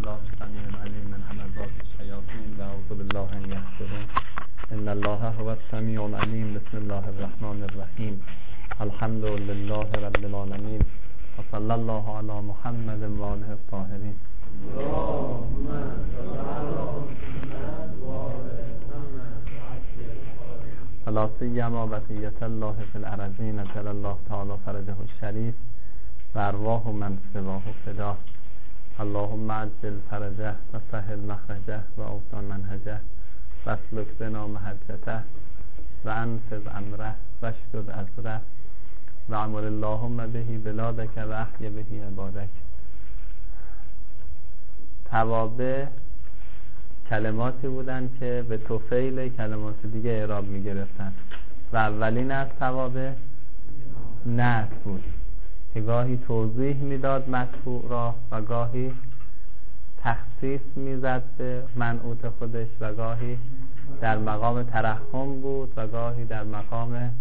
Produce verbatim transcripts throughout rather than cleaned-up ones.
الله السمیع العلیم من همزات الشیاطین و اعوذ بالله ان یحضرون. ان الله هو السمیع العلیم. بسم الله الرحمن الرحیم. الحمد لله رب العالمین و صلی الله علی محمد و آله الطاهرین. اللهم صل علی محمد و آل محمد. فلا سیما بقیة الله فی الارضین اجل الله تعالی فرجه الشریف و ارواح من سواه فدا. اللهم عجل فرجه و سهل مخرجه و اوسع منهجه و اسلک بنا محجته و انفذ امره و اشدد ازره و عمر اللهم بهی بلادک و احی بهی عبادک. توابع کلماتی بودن که به طفیل کلمات دیگه اعراب می گرفتن و اولین از توابع نعت بود که گاهی توضیح میداد مدفوع را و گاهی تخصیص میزد به منعوت خودش و گاهی در مقام ترحم بود و گاهی در مقام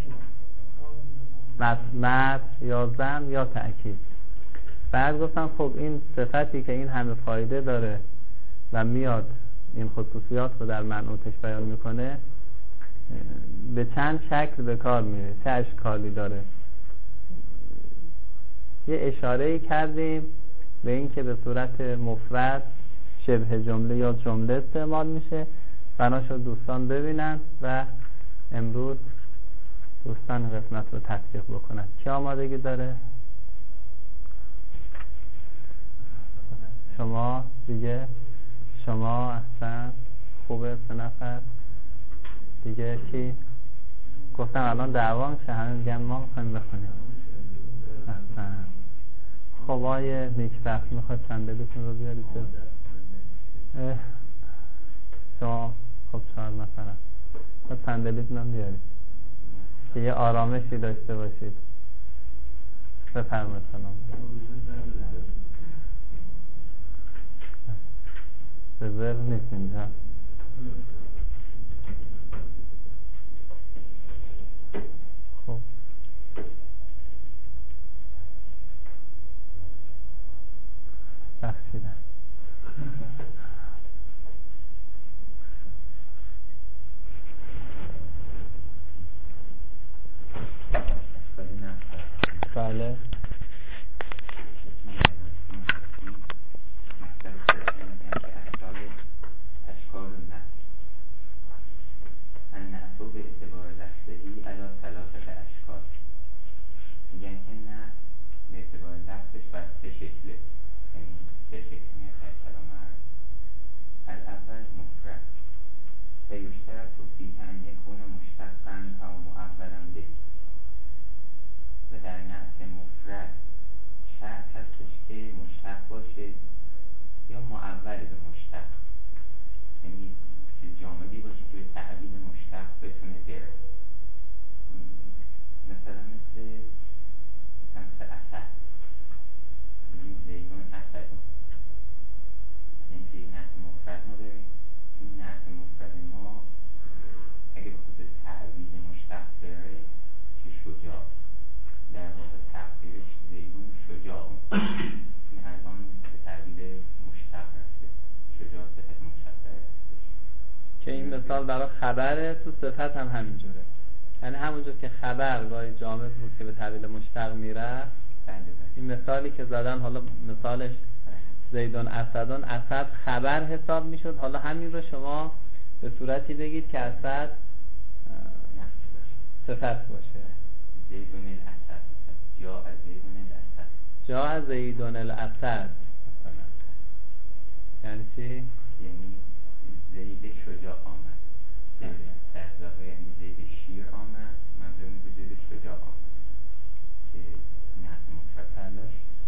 مد یا ذم یا تأکید. بعد گفتم خب این صفتی که این همه فایده داره و میاد این خصوصیات رو در منعوتش بیان میکنه به چند شکل به کار میره، چه اشکالی داره. یه اشاره‌ای کردیم به این که به صورت مفرد شبه جمله یا جمله استعمال میشه. بنا شد دوستان ببینن و امروز دوستان قسمت رو تطبیق بکنن. کی آمادگی داره؟ شما دیگه؟ شما احسن. خوبه. سه نفر دیگه کی؟ گفتم الان دعوا میشه، همه میگن ما میخوایم بخونیم. احسن. خب آیه نیکبخت میخواد صندلیتون رو بیارید جلو. شما خب چهار نفر خب صندلیتون هم بیارید که یه آرامشی داشته باشید. بفرمایید. سلام. بذار نیست اینجا. خب بخشیدم. بله. مثال برای خبره، تو صفت هم همینجوره. یعنی همونجور که خبر گاهی جامد بود که به تعبیل مشتق میره، این مثالی که زدن حالا مثالش زیدون اسدون، اسد خبر حساب میشد. حالا همین رو شما به صورتی بگید که اسد صفت باشه. زیدون الاسد، جاء زیدون الاسد، جاء زیدون الاسد مثلا. یعنی چی؟ یعنی زید شجاع آمد. تحضاقه یعنی زید شیر آمد، منظور میگه زید شجاع آمد که نحن مفرد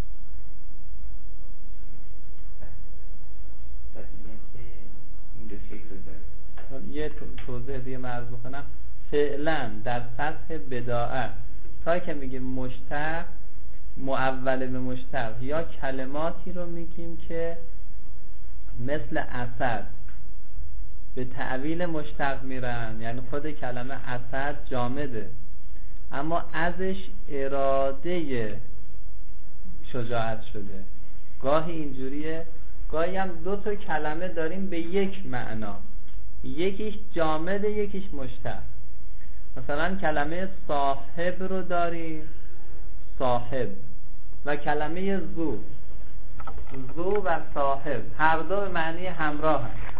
بعد میگن که این دو شکل داره. یه توضیح دیگه مرز بکنم. فعلا در سطح بداعه تا که میگیم مشتق معول به مشتق یا کلماتی رو میگیم که مثل اسد به تعویل مشتق میرن، یعنی خود کلمه اسد جامده اما ازش اراده شجاعت شده. گاهی اینجوریه گاهی هم دو تا کلمه داریم به یک معنا، یکیش جامد یکیش مشتق. مثلا کلمه صاحب رو داریم، صاحب، و کلمه زو، زو و صاحب، هر دو به معنی همراه هست.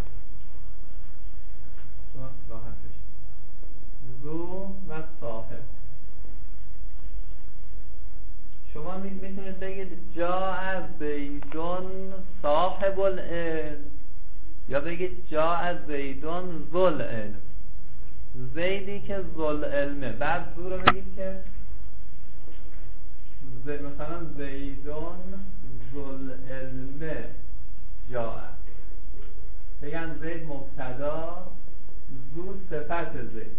راحتش زو و صاحب. شما میتونید بگید جاء زیدون صاحب العلم، یا بگید جاء زیدون ذو العلم، زیدی که ذو العلمه. بعد زو رو بگید که مثلا زیدون ذو العلم جاء، بگن زید مبتدا، زو صفت زید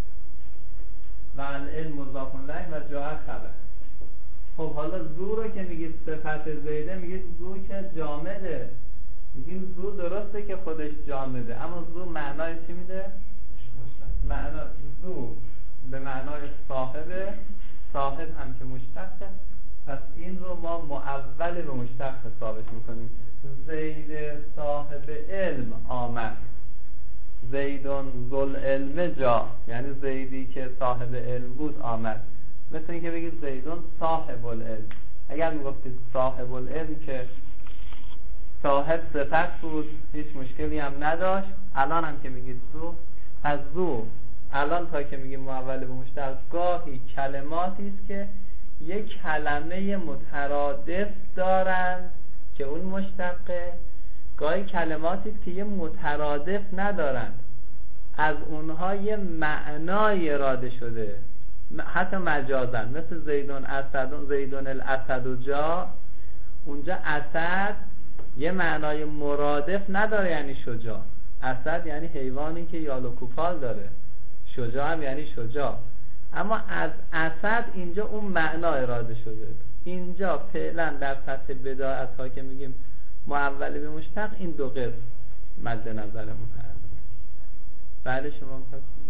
و العلم مضاف الیه و جاء خبر. خب حالا زو رو که میگید صفت زیده، میگید زو که جامده، میگیم زو درسته که خودش جامده، اما زو معنای چی میده؟ معنا زو به معنای صاحبه، صاحب هم که مشتقه، پس این رو ما معول به مشتق حسابش میکنیم. زید صاحب علم آمد، زیدون ذو علم جا، یعنی زیدی که صاحب علم بود آمد. مثل این که بگید زیدون صاحب العلم. اگر میگفتید صاحب العلم که صاحب صفت بود، هیچ مشکلی هم نداشت. الان هم که میگید زو، از زو الان تا که میگیم معول به مشتق، گاهی کلماتی است که یک کلمه مترادف دارند که اون مشتقه، گاهی کلماتی است که یه مترادف ندارند، از اونها یه معنای اراده شده، حتی مجازن، مثل زیدون اسدون، زیدون الاسد جا. اونجا اسد یه معنای مرادف نداره، یعنی شجاع. اسد یعنی حیوانی که یال و کوپال داره، شجاع هم یعنی شجاع. اما از اسد اینجا اون معنا اراده شده. اینجا فعلا در سطح بداعت ها که میگیم معول به مشتق، این دو قسم مد نظرمون هست. بله شما می‌خواستید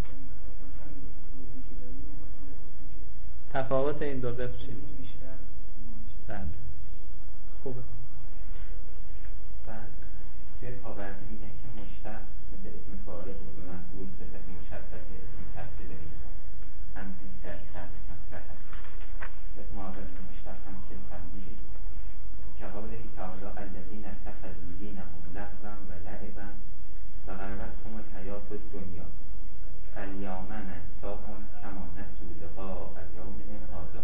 تفاوت این دو قسم چیه؟ بله خوبه. بعد توی پاورقی میگن که مشتق مثل اسم فاعل و مفعول صفت مشبه اسم تفضیل اینها هم این در شرط مطرح هست. اسم معول به مشتق هم که فرمودید که قوله تعالی الذین اتخذوا دینهم لهوا و لعبا و غرتهم الحیاة الدنیا فالیوم ننساهم کما نسوا لقاء یومهم هذا.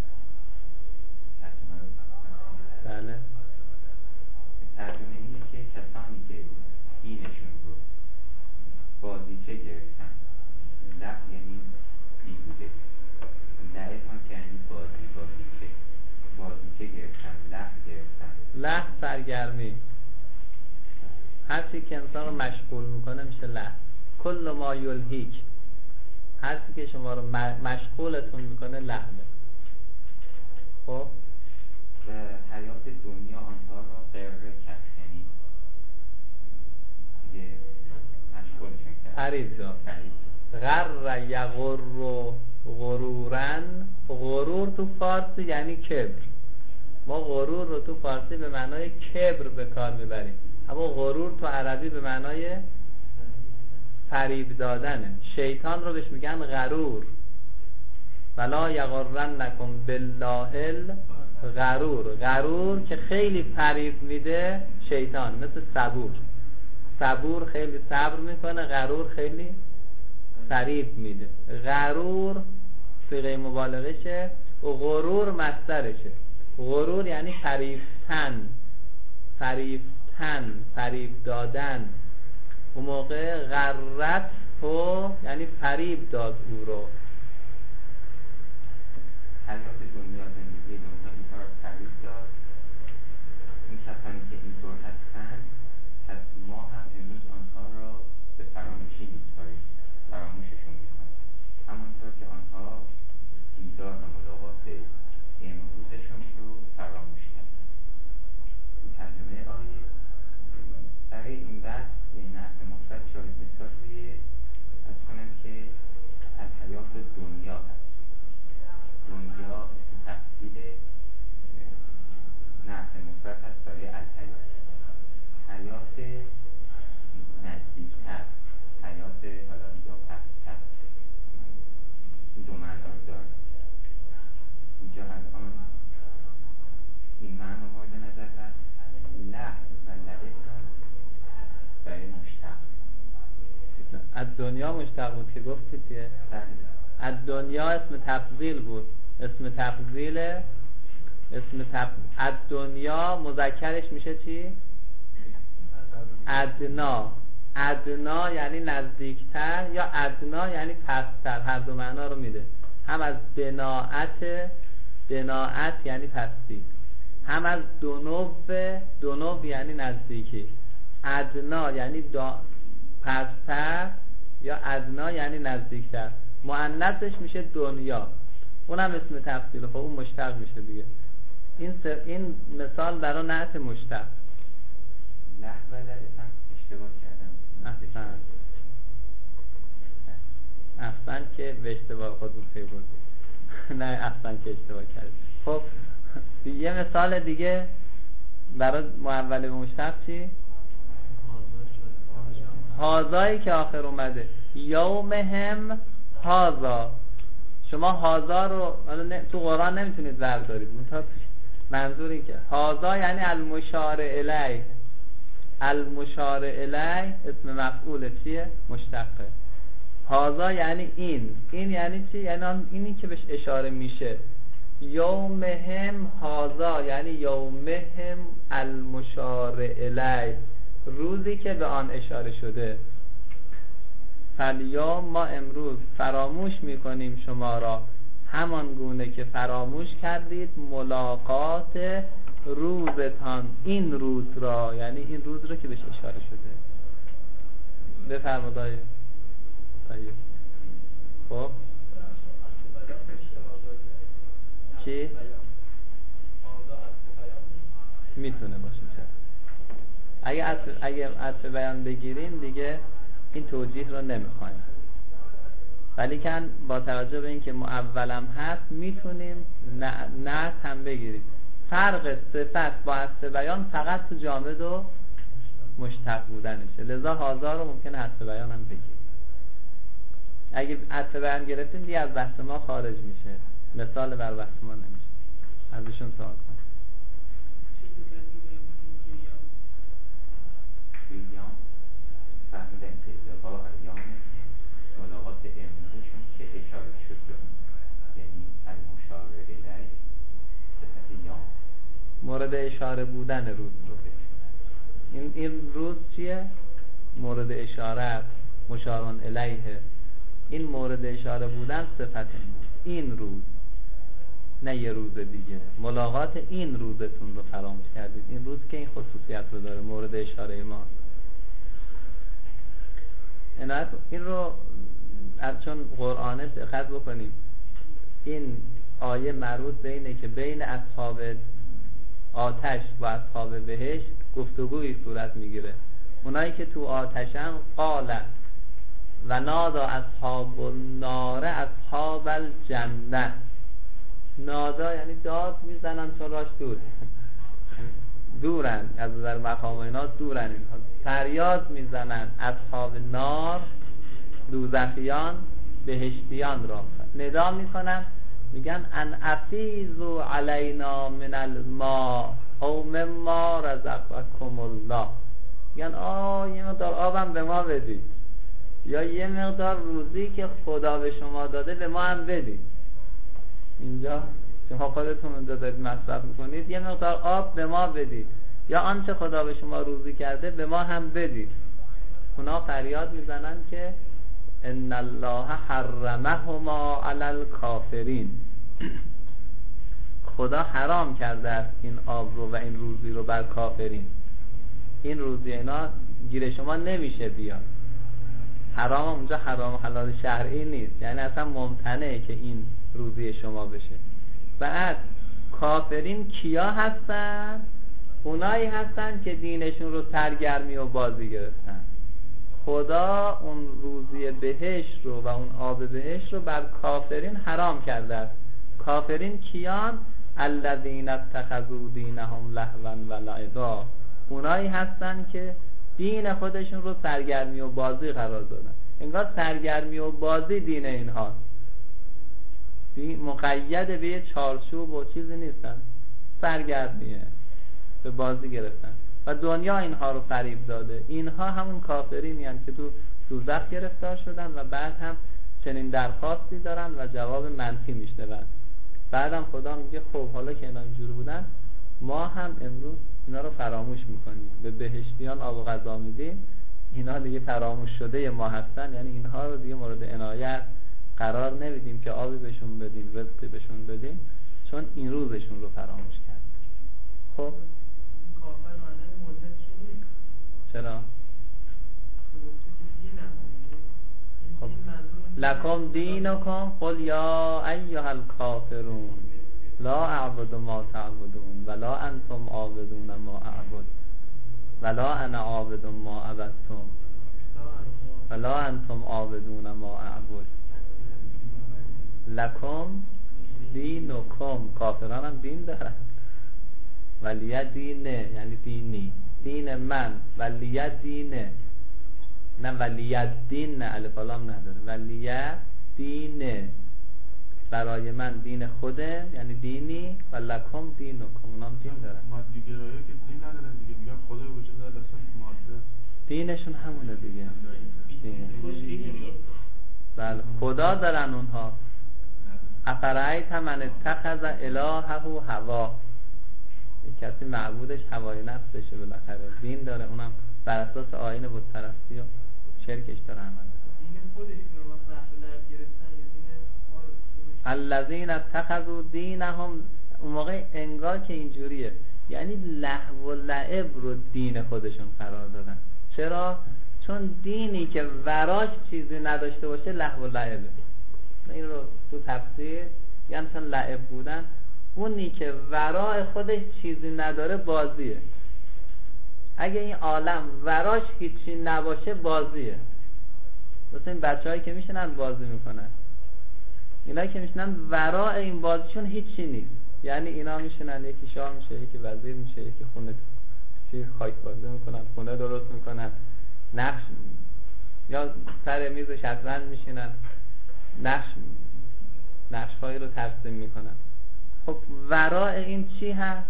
بله. ترجمه اینه که کسانی که دینشون رو بازیچه گرفتن، لعب یعنی بیهوده، لعب هم که یعنی بازی بازیچه، بازیچه گرفتن، لعب گرفتن. لعب سرگرمی، هر چی که انسان رو مشغول میکنه میشه لعب. کل ما یلهیک، هر چی که شما رو مشغولتون میکنه لعبه. خب و حیات دنیا آنها را غره کرد، یعنی دیگه مشغولشون کرد، فریب داد. غر یغر غرورن. غرور تو فارسی یعنی کبر. ما غرور رو تو فارسی به معنای کبر به کار میبریم، اما غرور تو عربی به معنای فریب دادنه. شیطان رو بهش میگن غرور. ولا یغرنکم بالله الغرور. غرور که خیلی فریب میده، شیطان، مثل صبور. صبور خیلی صبر میکنه، غرور خیلی فریب میده. غرور صیغه مبالغه‌شه، غرور مصدرشه. غرور یعنی فریفتن، فریفتن، فریب دادن. اون موقع غرت و یعنی فریب داد او رو. حیات دنیا، زندگی دنیا اینها رو فریب داد. این کسانی که اینطور هستند، پس ما هم امروز آنها را به فراموشی می‌سپاریم، فراموششون می‌کنیم، همانطور که آنها دیدار و ملاقات امروزشون رو فراموش کردن. این ترجمه آیه. برای این بحث به نحو مفرد شاهد مثال روی از کنم که از حیات دنیا هست. دنیا تفصیل نحو مفرد هست برای الحیات. دنیا مشتق بود که گفتید دیگه. از دنیا اسم تفضیل بود، اسم تفضیل، اسم تف... از دنیا مذکرش میشه چی؟ ادنا. ادنا یعنی نزدیکتر یا ادنا یعنی پستر، هر دو معنا رو میده. هم از بناعت، بناعت یعنی پستی، هم از دنو، دنو یعنی نزدیکی. ادنا یعنی دا... پستر یا ادنا یعنی نزدیکتر. مؤنثش میشه دنیا، اونم اسم تفضیل. خب اون مشتق میشه دیگه. این س... این مثال برای نعت مشتق. لحظه در اسم اشتباه کردم. احسن احسن که به اشتباه خودمون پی بردید. نه احسن که اشتباه کردید. خب یه مثال دیگه برای معول به مشتق چی؟ هازایی که آخر اومده. یومهم هازا. شما هازا رو تو قرآن نمیتونید بردارید، منظور این که هازا یعنی المشار الیه. المشار الیه اسم مفعول چیه؟ مشتقه. هازا یعنی این. این یعنی چی؟ یعنی اینی که بهش اشاره میشه. یومهم هازا یعنی یومهم المشار الیه، روزی که به آن اشاره شده. فالیوم ما امروز فراموش میکنیم شما را همان گونه که فراموش کردید ملاقات روزتان، این روز را، یعنی این روز را که بهش اشاره شده. بفرمایید آقای طیب. خب چی؟ میتونه باشه. چرا؟ اگه عطف اگه عطف بیان بگیریم دیگه این توجیه رو نمیخوایم، ولی کن با توجه به اینکه معولم هست میتونیم نعت هم بگیریم. فرق صفت با عطف بیان فقط تو جامد و مشتق بودنشه، لذا هازا رو ممکنه عطف بیان هم بگیریم. اگه عطف بیان گرفتیم دیگه از بحث ما خارج میشه، مثال بر بحث ما نمیشه. ازشون سوال کن. ایام فهمیدن که اتفاق ایامه که ملاقات امروزشون که اشاره شد، یعنی المشار الیه صفت یام، مورد اشاره بودن روز رو. این این روز چیه؟ مورد اشاره، مشارون الیه. این مورد اشاره بودن صفت این, این روز، نه یه روز دیگه. ملاقات این روزتون رو فراموش کردید. این روز که این خصوصیت رو داره، مورد اشاره ما. این رو چون قرآنه دقت بکنیم، این آیه مربوط به اینه که بین اصحاب آتش و اصحاب بهشت گفتگوی صورت میگیره. اونایی که تو آتشن قال و نادا اصحاب النار اصحاب الجنه. نادا یعنی داد میزنن چون راش دوره، دورن از نظر مقام اینا، دورن اینها. فریاد میزنن اصحاب نار، دوزخیان، بهشتیان را ندا میکنن، میگن ان افیضوا علینا من الماء او مما رزقکم الله. میگن آه یه مقدار آبم به ما بدید، یا یه مقدار روزی که خدا به شما داده به ما هم بدید. اینجا شما خودتون اونجا دارید مصرف میکنید، یه مقدار آب به ما بدید، یا آنچه خدا به شما روزی کرده به ما هم بدید. اونا فریاد میزنن که ان الله حرمهما علی الکافرین. خدا حرام کرده است این آب رو و این روزی رو بر کافرین. این روزی اینا گیر شما نمیشه بیاد. حرام اونجا حرام حلال شرعی نیست، یعنی اصلا ممتنعه که این روزی شما بشه. بعد کافرین کیا هستن؟ اونایی هستن که دینشون رو سرگرمی و بازی گرفتن. خدا اون روزی بهشت رو و اون آب بهشت رو بر کافرین حرام کرده است. کافرین کیان؟ الذین اتخذوا دینهم لهوا و لعبا. اونایی هستن که دین خودشون رو سرگرمی و بازی قرار دادن. انگار سرگرمی و بازی دین اینهاست، دین مقید به یه چارچوب و چیزی نیستن، سرگرمیه، به بازی گرفتن و دنیا اینها رو فریب داده. اینها همون کافرینی هستند که تو دوزخ گرفتار شدن و بعد هم چنین درخواستی دارن و جواب منفی میشنون. بعدم خدا میگه خب حالا که اینا اینجور بودن ما هم امروز اینا رو فراموش میکنیم، به بهشتیان آب و غذا میدیم، اینا دیگه فراموش شده ما هستن، یعنی اینها رو دیگه مورد عنایت قرار نمیدیم که آبی بهشون بدیم، رزقی بهشون بدیم، چون این روزشون رو فراموش کرد. خب کافر معنی ملحد چی نیست؟ چرا؟ خب لکم دینکم قل یا ایها الکافرون لا اعبد ما تعبدون ولا انتم عابدون ما اعبد ولا انا عابد ما عبدتم ولا انتم عابدون ما اعبد لکم دینکم. کافران هم دین دارن. ولیه دینه یعنی دینی، دین من، ولیه دینه نه ولیه دین نه الف و لام نداره، ولیه دینه برای من دین خوده یعنی دینی، و لکم دینکم اونام دین دارن. مادیگرایی که دین ندارن دیگه، میگن خدا وجود داره اصلا ماده، دینشون همونه دیگه. دین. بله خدا دارن اونها. افرایت من اتخذ الهه هوا، یک کسی معبودش هوای نفسشه بالاخره، دین داره، اونم بر اساس آیین بت پرستی و شرکش داره عمل میکنه. دین خودشون رو وقت رحمت گرفتن یا دین ما رو الذین اتخذوا دینهم، اون موقع انگار که اینجوریه، یعنی لهو و لعب رو دین خودشون قرار دادن. چرا؟ چون دینی که وراش چیزی نداشته باشه لهو و لعبه. این رو تو تفسیر یعنی مثلا لعب بودن، اونی که ورای خودش چیزی نداره بازیه. اگه این عالم وراش هیچی نباشه بازیه. مثلا این بچه هایی که میشنن بازی میکنن، اینا که میشنن ورای این بازیشون هیچی نیست. یعنی اینا میشنن یکی شاه میشه، یکی وزیر میشه، یکی خونه چیز خاک بازی میکنن، خونه درست میکنن، نقش یا سر میز شطرنج میشینن، نقش نقش هایی رو ترسیم میکنن. خب ورای این چی هست؟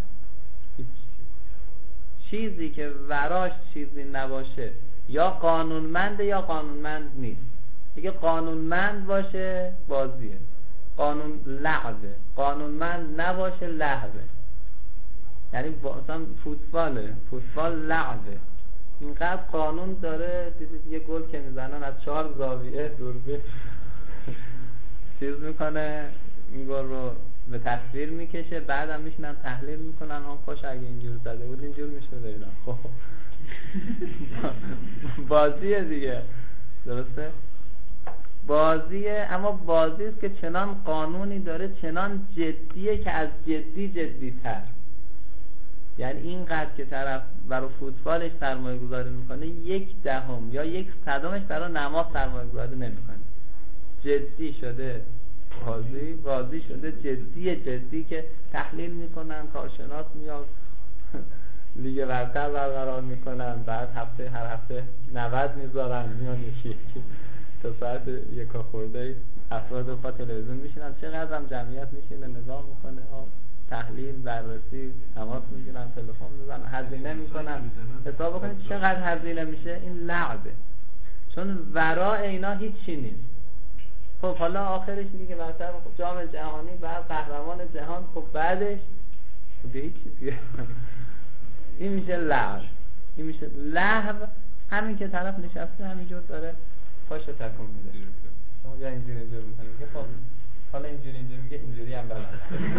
چیزی که وراش چیزی نباشه یا قانونمنده یا قانونمند نیست. اگه قانونمند باشه بازیه، قانون لعبه، قانونمند نباشه لعبه. یعنی مثلا فوتباله، فوتبال لعبه، اینقدر قانون داره، دیدید یه گل که میزنن از چهار زاویه دوربین چیز میکنه، این گل رو به تصویر میکشه، بعدم میشنن تحلیل میکنن، هم پاش اگه اینجور زده بود اینجور میشده اینا. خب بازیه دیگه، درسته؟ بازیه، اما بازی است که چنان قانونی داره، چنان جدیه که از جدی جدی‌تر. یعنی اینقدر که طرف برای فوتبالش سرمایه گذاری میکنه، یک دهم یا یک صدمش برای نماز سرمایه گذاری نمیکنه. جدی شده بازی، بازی شده جدی جدی که تحلیل میکنن، کارشناس میاد لیگ برتر برقرار میکنن، بعد هفته هر هفته نود میذارن، میان یکی یکی تا ساعت یکا خورده افراد پا تلویزیون میشینن، چقدر هم جمعیت میشینه نگاه میکنه، تحلیل، بررسی، تماس میگیرن، تلفن میزنن، هزینه میکنن. حساب بکنید چقدر هزینه میشه. این لعبه، چون ورای اینا هیچی نیست. خب حالا آخرش دیگه مثلا جام جهانی بعد قهرمان جهان، خب بعدش به هیچ چیزی این میشه لعب، این میشه لهو. همین که طرف نشسته همینجور داره پاشو تکون میده، یا اینجوری اینجوری میکنه، میگه خب حالا اینجوری اینجوری، میگه اینجوری هم بلد.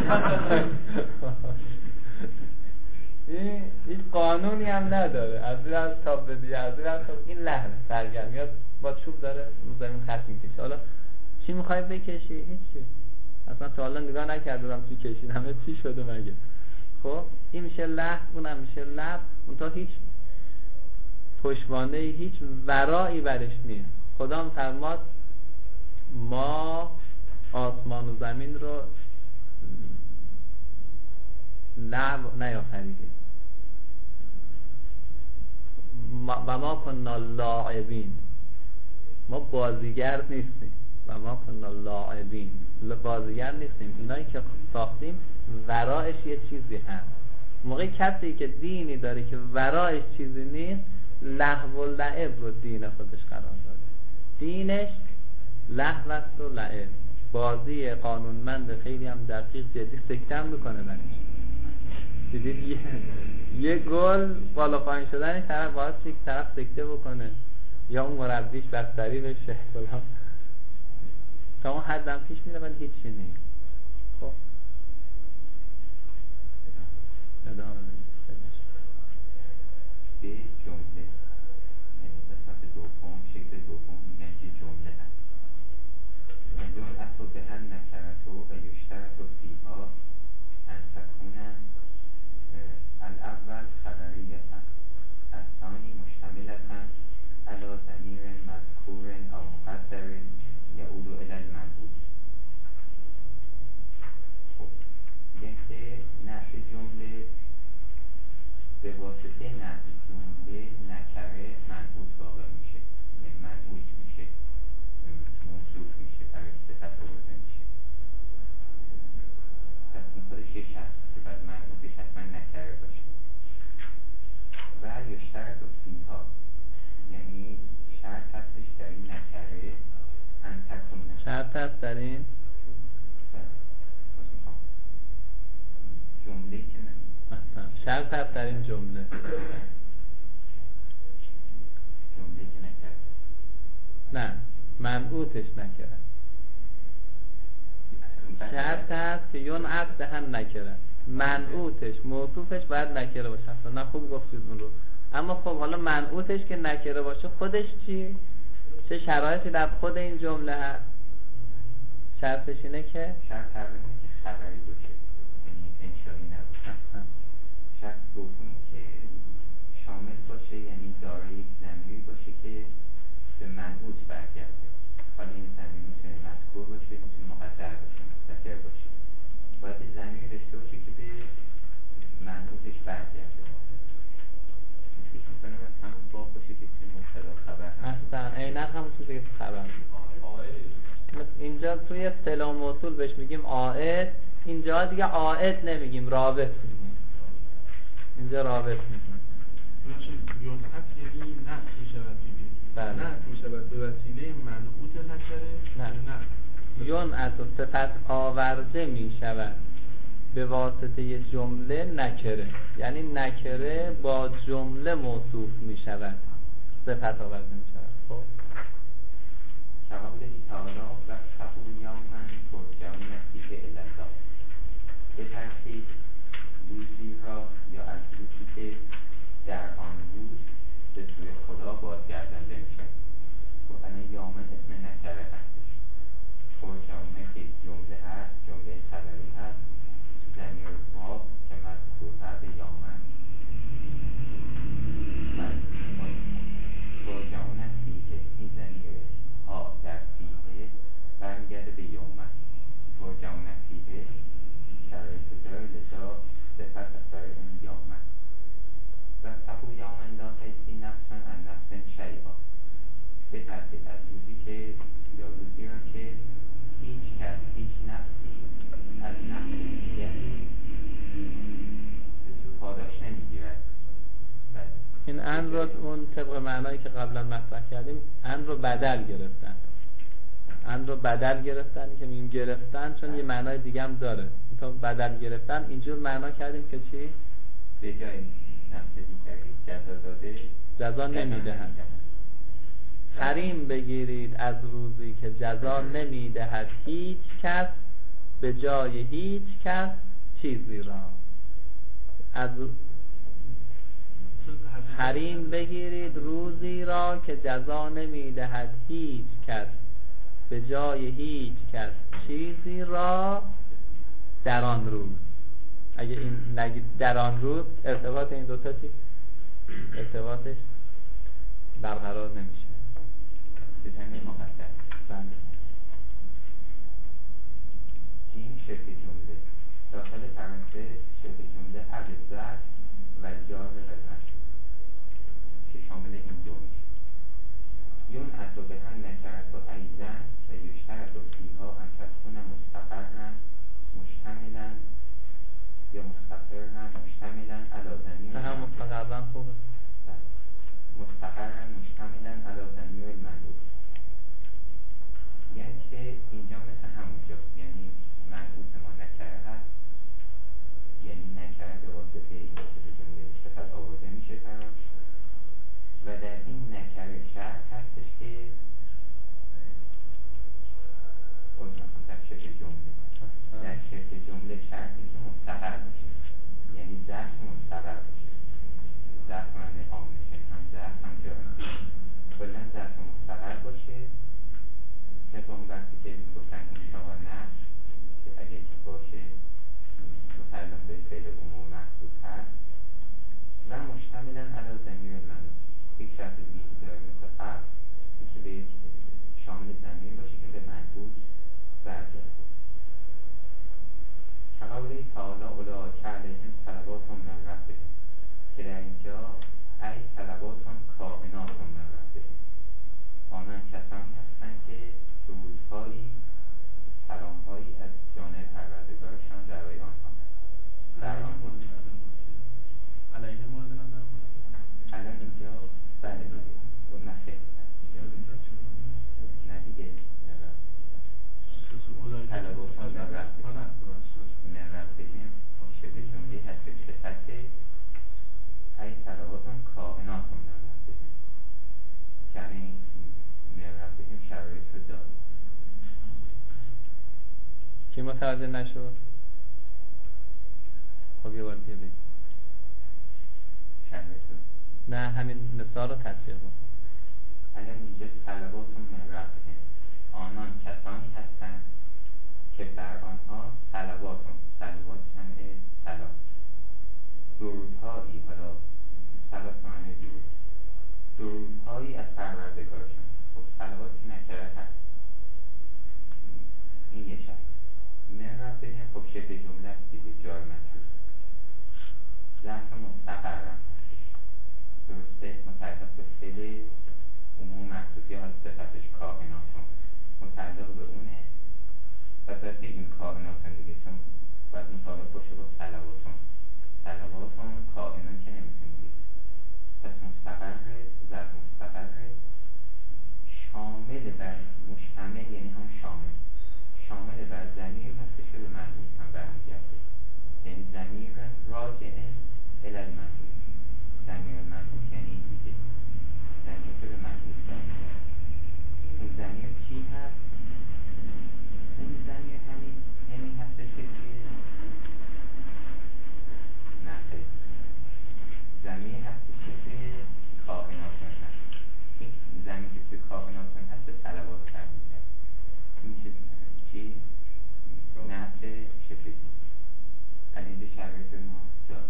این هیچ قانونی هم نداره، از این از تاب بدیه، از این از تاب. این لحن سرگرم یا با چوب داره رو زمین خط میکشه. حالا چی میخوای بکشی؟ هیچی. اصلا تا حالا نگاه نکردم چی کشید، همه چی شده مگه. خب این میشه لحن، اونم میشه لب. اون تا هیچ پشتوانه، هیچ ورایی برش نیست. خدا هم فرماد ما آسمان و زمین رو لعب نیافریدیم و ما کننا لاعبین، ما بازیگر نیستیم. و ما کننا لاعبین، بازیگر نیستیم. اینایی که ساختیم ورایش یه چیزی هست. موقع کسی که دینی داره که ورایش چیزی نیست، لهو و لعب رو دین خودش قرار داده. دینش لهو است و لعب، بازی قانونمند خیلی هم دقیق جدی، سکته هم میکنه برش. دیدید یه, یه گل بالا پایین شدن طرف باید یک طرف سکته بکنه یا اون مربیش بستری بشه فلان، تا اون حدم پیش میره ولی هیچی نیست. خب ادامه به جمله، یعنی قسمت دوم، شکل دوم میگن که جمله هست. و یون اتو به هن نکرتو و یشترتو فیها ان تکونن الاول خبریتن الثانی مشتملتن علی ضمیر مذکور او مقدر یعود الی المنعوت. خب میگن که نعت جمله به واسطه نعت جمله نکره منعوت واقع میشه، یعنی منعوت میشه، موصوف میشه، برای صفت آورده میشه. پس این خودش یه شرط که باید منعوتش حتما نکره باشه. و یشترط و فیها، یعنی شرط هستش در این نکره ان تکون، شرط هست در این جمله که مثلا شرط هست در این جمله جمله که نکره، نه منعوتش نکره. شرط هست که یون عقد هم نکره، منعوتش موصوفش باید نکره باشه. اصلا نه خوب گفتید اون رو. اما خب حالا منعوتش که نکره باشه خودش چی؟ چه شرایطی در خود این جمله هست؟ شرطش اینه که شرط تقریبا که خبری باشه، یعنی انشایی نباشه. شرط دومی که شامل باشه، یعنی دارای یک ضمیری باشه که به منعوت برگرده. حالا این ضمیر میتونه مذکور باشه، میتونه مقدر باشه، مستتر باشه. باید ضمیری داشته باشه که به منعوتش برگرده. فکر میکنم از همون باب باشه که توی مبتدا خبر هست. اصلا عیناً همون چیزی که خبر اینجا توی اصطلاح موصول بهش میگیم عائد، اینجا دیگه عائد نمیگیم، رابط میگیم. اینجا رابط میگیم. یونعت یعنی نعت میشود دیگه. بله. نعت میشود به وسیله منعوت نکره. نه. نه. یونعت و صفت آورده میشود به واسطه جمله نکره، یعنی نکره با جمله موصوف میشود، صفت آورده میشود. خب قوله تعالی و اتقوا یوما ترجعون فیه الی الله، بترسید روزی را یا از روزی که در آن روز به سوی خدا بازگردانده میشه. خب الان یوما اسم نکره هستش، ترجعون که جمله هست، جمله خبری هست، ضمیر واو که مذکور هست به یوما، ترجعون فیه، این ضمیر ها در فیه برمیگرده به یومن. ترجعون فیه شرایط داره، لذا صفت برای اون یومن. و اتقوا یوما لا تجزی نفس عن نفس شیئا، بترسید از روزی که یا روزی را که هیچ کس، هیچ نفسی از نفس دیگری پاداش نمیگیرد. این ان رو اون طبق معنایی که قبلا مطرح کردیم ان رو بدل گرفتن، ان رو بدل گرفتن که میگیم گرفتن چون یه معنای دیگه هم داره. تا بدل گرفتن اینجور معنا کردیم که چی؟ به جای نفس دیگری جزا داده جزا نمیدهند. حریم بگیرید از روزی که جزا نمیدهد هیچ کس به جای هیچ کس چیزی را. از حریم بگیرید روزی را که جزا نمیدهد هیچ کس به جای هیچ کس چیزی را در آن روز. اگه این نگید در آن روز، ارتباط این دوتا چی؟ ارتباطش برقرار نمیشه. ستنه مقدر. بله. جیم شکل جمله داخل پرانتز شکل جمله عدد ظرف و جار و مجرور که شامل این دو میشه. یون اتو به هم نکرت و ایزن و یشترت و فیها ان تکون مستقرن مشتملن یا مستقرن مشتملن علی ضمیر. هم مستقرن خوبه. مستقرن مشتملن علی ضمیر المنعوت. یعنی که اینجا مثل همونجا، یعنی منعوت ما نکره هست، یعنی نکره به واسطه این که جمله صفت آورده میشه براش و در این نکره شرط هستش که در شکل جمله در شکل جمله شرطی که مستقر باشه، یعنی ظرف مستقر باشه. ظرف معنی آمشه، هم ظرف هم جارم کلا ظرف مستقر باشه. طبق اون وقتی که گفتن اون شما نفس که اگه که باشه متعلق به فعل عموم محسوب هست و مشتملا علی ضمیر المنعوت. یک شرط دیگه داره مثل قبل که به شامل ضمیر باشه که به منعوت برگرده. قوله تعالی اولئک علیهم صلوات من ربهم، که در اینجا ای صلوات کائنات من ربهم، آنان کسانی هستند که درودهایی سلامهایی از جانب پروردگارشان برای آنها در آن علیه مورد نظر الان اینجا بله اون نخیر نه دیگه صلوات من ربهم من ربهم شبه جمله هست به صفت ای صلوات کائنات من ربهم، یعنی من ربهم شرایط رو داره. کی متوجه نشد؟ خب یه بار دیگه بگید. شرایط رو نه همین مثال رو تطبیق بکن. الان اینجا صلوات من ربهم، آنان کسانی هستند که بر آنها صلوات صلوات جمع صلات درودهایی، حالا صلات معنی درود، درودهایی از پروردگارشان. خب صلوات که نکره هست، این یه شرط. من ربهم خب شبه جمله است دیگه، جار مجرور، ظرف مستقر هم هست، درسته، متعلق به فعل عموم محذوف یا از صفتش کائناتون متعلق به اونه و باید بگیم کائناتون دیگه، چون باید مطابق باشه با صلواتون. صلواتون کائنان که نمیتونی بگیم، پس مستقر، ظرف مستقر شامل بر مشتمل، یعنی هم شامل شامل بر ضمیر هستش که به منعوت هم برمیگرده، یعنی ضمیر راجع الی المنعوت. ضمیر منعوت یعنی این دیگه، ضمیر که به منعوت برمیگرده. اون ضمیر چی هست؟ اون ضمیر همین همین هستش که نه خیلی ضمیر هستش که کائناتون هست. این ضمیر که توی کائناتون هست به صلوات برمیگرده. این میشه چی؟ نفع شکلی. الان به شرایط ما دار.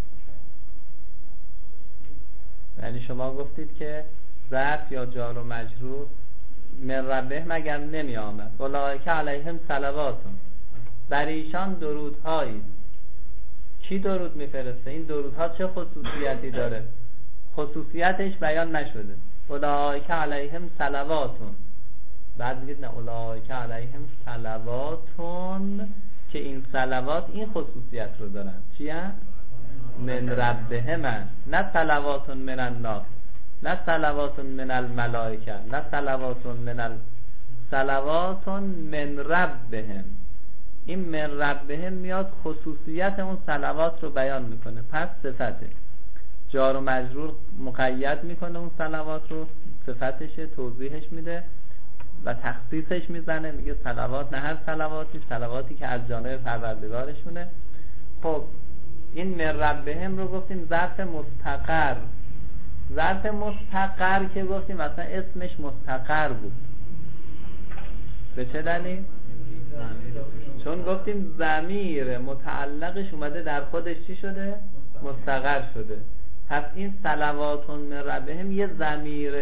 یعنی شما گفتید که ظرف یا جار و مجرور من ربه مگر نمی آمد اولئک علیهم صلواتون، بر ایشان درودهایی. کی درود میفرسته؟ این درودها چه خصوصیتی داره؟ خصوصیتش بیان نشده. اولئک علیهم صلواتون، بعد میگید نه اولئک علیهم صلواتون، که این صلوات این خصوصیت رو دارن. چی هست؟ من ربهم، نه صلواتون من الناس، نه صلواتون من الملائکه، نه صلواتون من ال... صلواتون من ربهم. این من ربهم میاد خصوصیت اون صلوات رو بیان میکنه. پس صفته جار و مجرور مقید میکنه اون صلوات رو، صفتشه، توضیحش میده و تخصیصش میزنه، میگه صلوات نه هر صلواتی، صلواتی که از جانب پروردگارشونه. خب این من ربهم رو گفتیم ظرف مستقر. ظرف مستقر که گفتیم مثلا اسمش مستقر بود، به چه دلیل؟ چون گفتیم ضمیر متعلقش اومده در خودش چی شده؟ مستقر شده. پس این صلواتون من ربهم یه ضمیر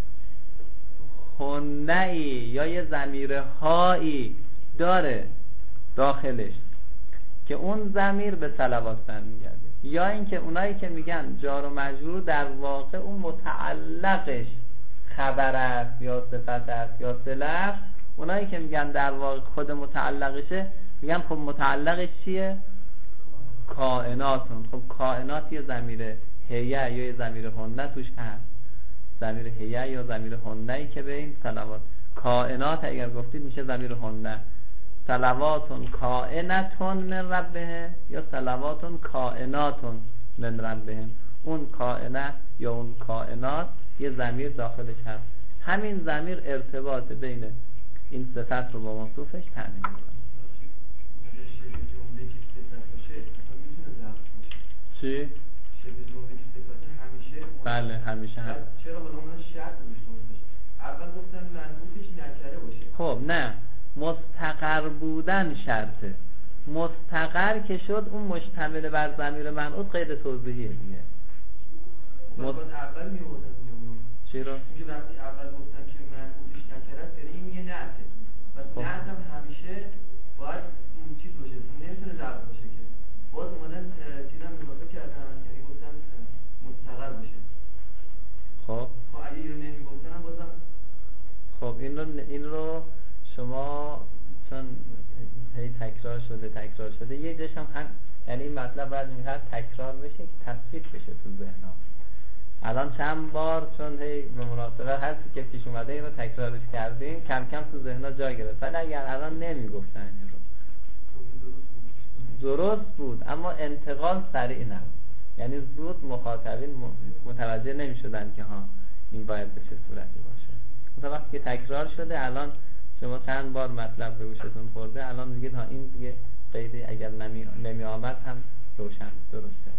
هنئی یا یه ضمیر هایی داره داخلش که اون ضمیر به صلوات برمیگرده، یا اینکه اونایی که میگن جار و مجرور در واقع اون متعلقش خبر است یا صفت است یا صله است، اونایی که میگن در واقع خود متعلقشه میگن خب متعلقش چیه؟ کائناتون. خب کائنات یه ضمیر هیئه یا یه ضمیر هنه توش هست، ضمیر هیئه یا ضمیر هنه‌ای که به این صلوات کائنات اگر گفتید میشه ضمیر هن. صلواتون کائنتون من ربهم یا صلواتون کائناتون من ربهم. اون کائنات یا اون کائنات یه ضمیر داخلش هست، همین ضمیر ارتباط بین این صفت رو با موصوفش تامین میکنه. چی؟ شبه جمله که صفت همیشه بله همیشه هم. چرا حالا اون شرط داشته باشه؟ اول گفتم منعوتش نکره باشه. خب نه، مستقر بودن شرطه. مستقر که شد اون مشتمل بر ضمیر منعوت غیر توضیحیه دیگه. مست... اول میوردن میونو چی رو؟ اینکه وقتی اول گفتم که منعوتش نکره است یعنی این یه نعته. پس نعت هم همیشه باید چیز باشه، نمیتونه ضرب باشه که. باز اومدن چیزام اضافه کردن یعنی گفتن مستقر باشه. خب خب اگه اینو نمیگفتن هم بازم خب این رو این رو شما چون هی تکرار شده تکرار شده یه جاش هم, هم یعنی این مطلب باید اینقدر تکرار بشه که تصفیه بشه تو ذهن‌ها. الان چند بار چون هی به مناسبت هر چیزی که پیش اومده این رو تکرارش کردیم کم کم تو ذهن‌ها جا گرفت. ولی اگر الان نمیگفتن این رو درست بود اما انتقال سریع نبود، یعنی زود مخاطبین متوجه نمی شدن که ها این باید به چه صورتی باشه. مثلا وقتی که تکرار شده الان شما چند بار مطلب به گوشتون خورده الان میگید ها این دیگه قیدی اگر نمی, نمی آمد هم روشن درسته.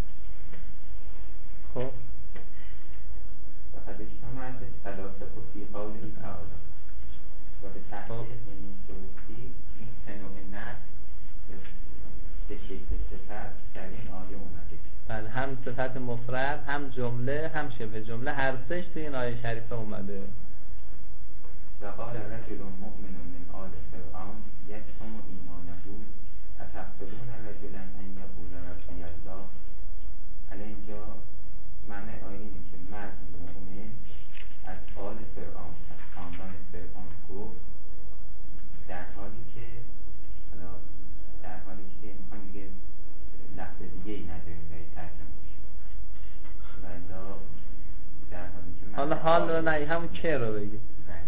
خب فقط اجتماعت ثلاثه فی قول تعالی و به تحقیق این درستی این سنوع نفس به شکل صفت در این آیه اومده. بله هم صفت مفرد هم جمله هم شبه جمله هر سهش توی این آیه شریفه اومده. و قال رجل مؤمن من آل فرعون یکتم ایمانه اتقتلون رجلا ان یقول ربی الله. حالا اینجا معنی آیه اینه که مرد مؤمن از آل فرعون از خاندان فرعون گفت در حالی که حالا در حالی که میخوام دیگه لفظ دیگه ای نداریم برای ترجمه ولی در حالی که حالا حال رو نه همون که رو بگید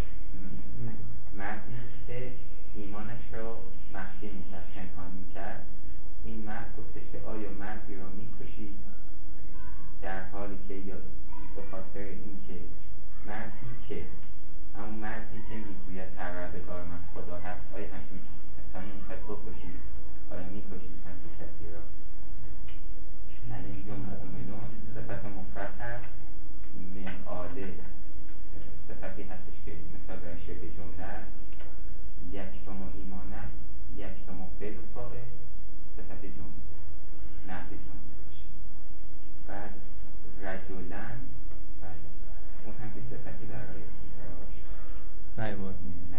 مردی که ایمانش رو مخفی میکرد پنهان میکرد این مرد گفتش که آیا مردی رو میکشید در حالی که یا به خاطر این که مردی که همون مردی که میگوید پروردگار من خدا هست آیا همچین اصلا میخواید بکشید آیا میکشید همچین کسی را. یعنی اینجا مؤمنون صفت مفرد هست من آله صفتی هستش که مثال برای شبه جمله یکتم ایمانه یکتم فعل و فاعل صفت جمله نفی جمله بعد رجلن بله اون هم که صفتی برای نه بود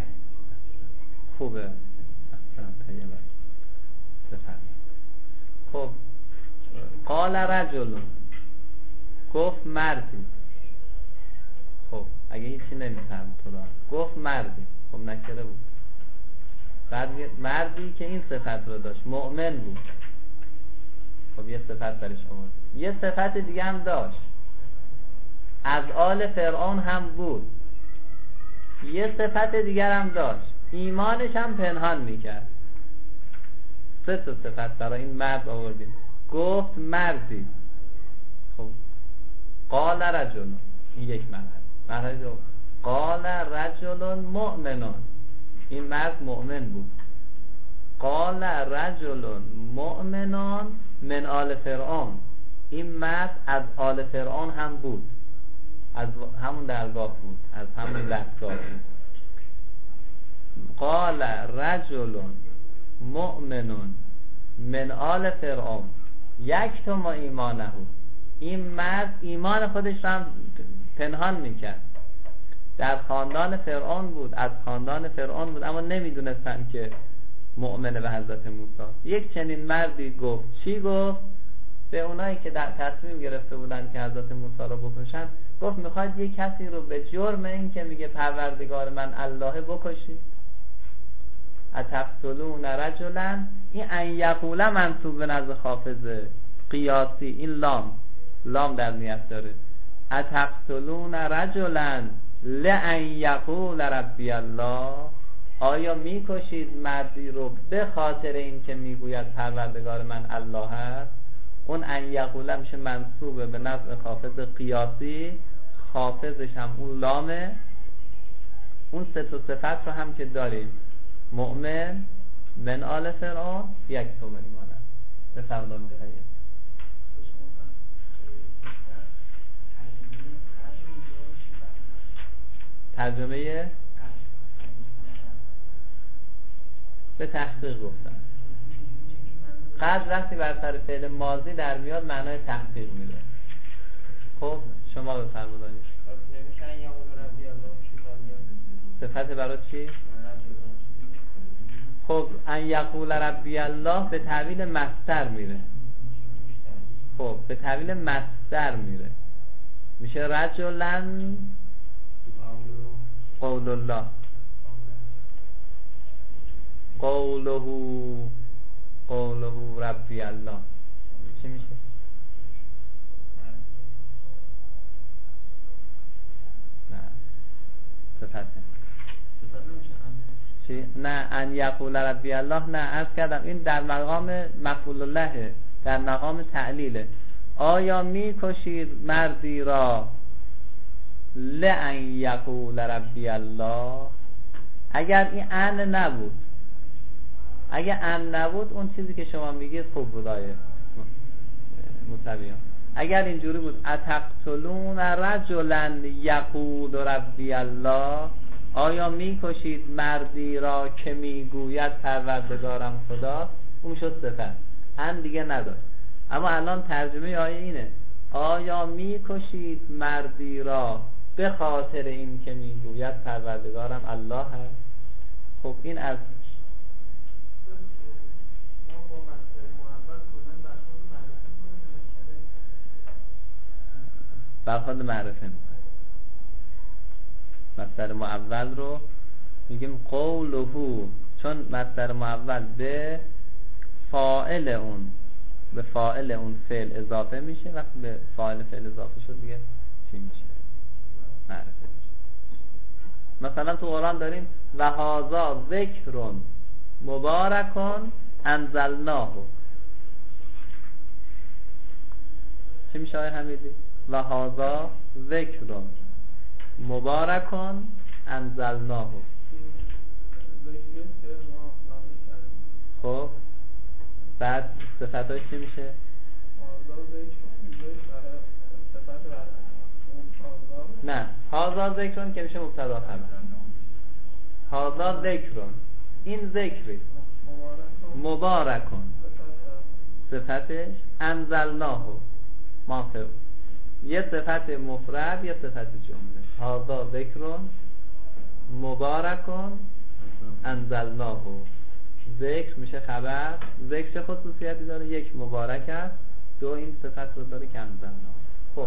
خوبه اصلا طیبه صفت. خب قال رجل گفت مردی. خب اگه هیچی نمیفهم تو را گفت مردی خب نکره بود. بعد مردی که این صفت رو داشت مؤمن بود خب یه صفت برش آورد. یه صفت دیگه هم داشت از آل فرعون هم بود. یه صفت دیگر هم داشت ایمانش هم پنهان میکرد. سه تا صفت برای این مرد آوردیم. گفت مردی. خب قال رجل این یک مرحله. مرحله دو قال رجل مؤمنون این مرد مؤمن بود. قال رجل مؤمنون من آل فرعون این مرد از آل فرعون هم بود، از همون درگاه بود، از همون دستگاه بود. قال رجل مؤمنون من آل فرعون یکتم ایمانه این مرد ایمان خودش رو هم پنهان میکرد. در خاندان فرعون بود، از خاندان فرعون بود، اما نمیدونستن که مؤمن به حضرت موسی. یک چنین مردی گفت. چی گفت؟ به اونایی که در تصمیم گرفته بودن که حضرت موسی رو بکشن گفت میخواید یک کسی رو به جرم این که میگه پروردگار من الله بکشید؟ اتقتلون رجلا این ان یقول منصوب به نزد خافضه قیاسی، این لام لام در نیت داره. اتقتلون رجلا لأن یقول ربی الله، آیا میکشید مردی رو به خاطر این که میگوید پروردگار من الله است؟ اون ان یقوله میشه منصوبه به نفع خافض قیاسی، خافضش هم اون لامه. اون سه تا صفت رو هم که داریم، مؤمن، من آل فرعون، یک تومن ایمانه. به فردا مخیر ترجمه به تحقیق گفتن. قدر وقتی بر سر فعل ماضی در میاد معنای تحقیق میده. خب شما بفرمایید. صفت برای چی؟ خب ان یقول ربی الله به تعویل مصدر میره. خب به تعویل مصدر میره، میشه رجلن قول الله، قوله قوله ربی الله. چی میشه؟ نه صفت چی؟ نه ان یقول ربی الله، نه عرض کردم این در مقام مفعول الله، در مقام تعلیله. آیا میکشید مردی را لأن یقول ربی الله؟ اگر این ان نبود، اگر ان نبود اون چیزی که شما میگید خوب بود آیه مصویان. اگر اینجوری بود اتقتلون رجلا یقول ربی الله، آیا میکشید مردی را که میگوید پروردگارم خدا، اون شد صفت، ان دیگه نداشت. اما الان ترجمه آیه اینه آیا میکشید مردی را به خاطر این که میگوید پروردگارم الله هست. خب این از برخورد معرفه میکنه. مصدر معول رو میگیم قوله، چون مصدر معول به فاعل اون به فاعل اون فعل اضافه میشه. وقتی به فاعل فعل اضافه شد دیگه چی میشه؟ معرفه میشه. مثلا تو قرآن داریم و هذا ذکر مبارک انزلناه. چی میشه آیه حمیدی؟ و هذا ذکر مبارک انزلناه. خب بعد صفتاش چی میشه؟ نه هذا ذکرون که میشه مبتدا خبر. هذا ذکرون، این ذکری مبارکون، صفتش انزلناه، مافعول، یه صفت مفرد یه صفت جمله. هذا ذکرون مبارکون انزلناه، ذکر میشه خبر. ذکر چه خصوصیتی داره؟ یک مبارک است، دو این صفت رو داره که انزلناه. خب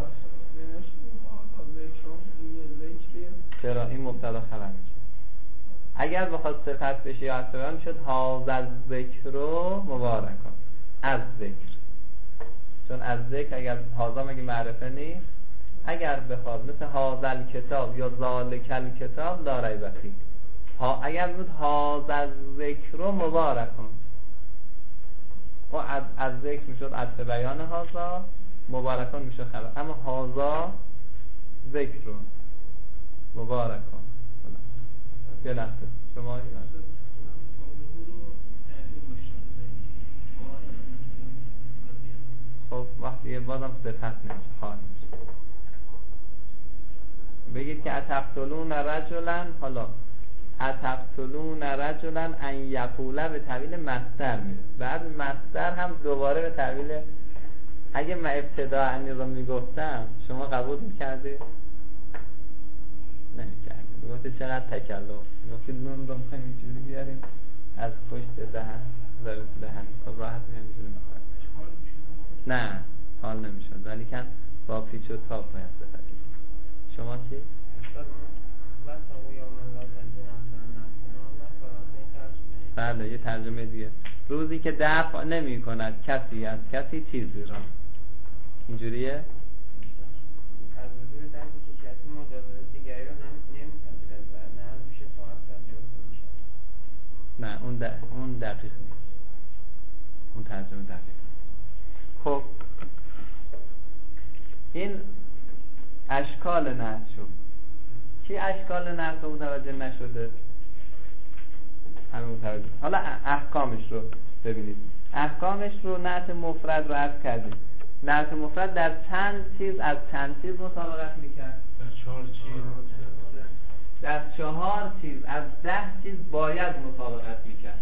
چرا این مبتدا خبر میشه؟ اگر بخواد صفت بشه یا اصلا میشد هذا ذکر مبارکون، از ذکر، چون از ذکر اگر هذا مگه معرفه نیست؟ اگر بخواد مثل هذا کتاب یا ذالک الکتاب لا ریب فیه، ها اگر بود هذا ذکر مبارکون، و از از ذکر میشد عطف بیان هذا، مبارکون میشه خبر. اما هذا ذکر مبارکون. یه لحظه شما خب وقتی یه بازم صفت نمیشه، حال میشه. بگید که اتقتلون رجلا، حالا اتقتلون رجلا ان یقوله به تعویل مصدر میره. بعد مصدر هم دوباره به تعویل، اگه من ابتدا انی رو میگفتم شما قبول میکردی؟ نمیکردی. میگفتی چقدر تکلف، میگفتی نون رو میخوایم اینجوری بیاریم از پشت دهن ضرب دهن، خب راحت نمیجوری میخوایم. نه حال نمیشد، ولی کن با پیچ و تاب باید صفتی. شما چی؟ بله یه ترجمه دیگه، روزی که دفع نمی کند کسی از کسی چیزی را. اینجوریه؟ از وجود دفع که کسی مجازات دیگری رو نیست، اون ترجمه دقیق. خب این اشکال نحت شد. کی اشکال نحت رو متوجه نشده؟ همه متوجه. حالا احکامش رو ببینید. احکامش رو نحت مفرد رو عرض کردیم. نحت مفرد در چند چیز از چند چیز مطابقت میکرد؟ در چهار چیز در چهار چیز از ده چیز باید مطابقت میکرد.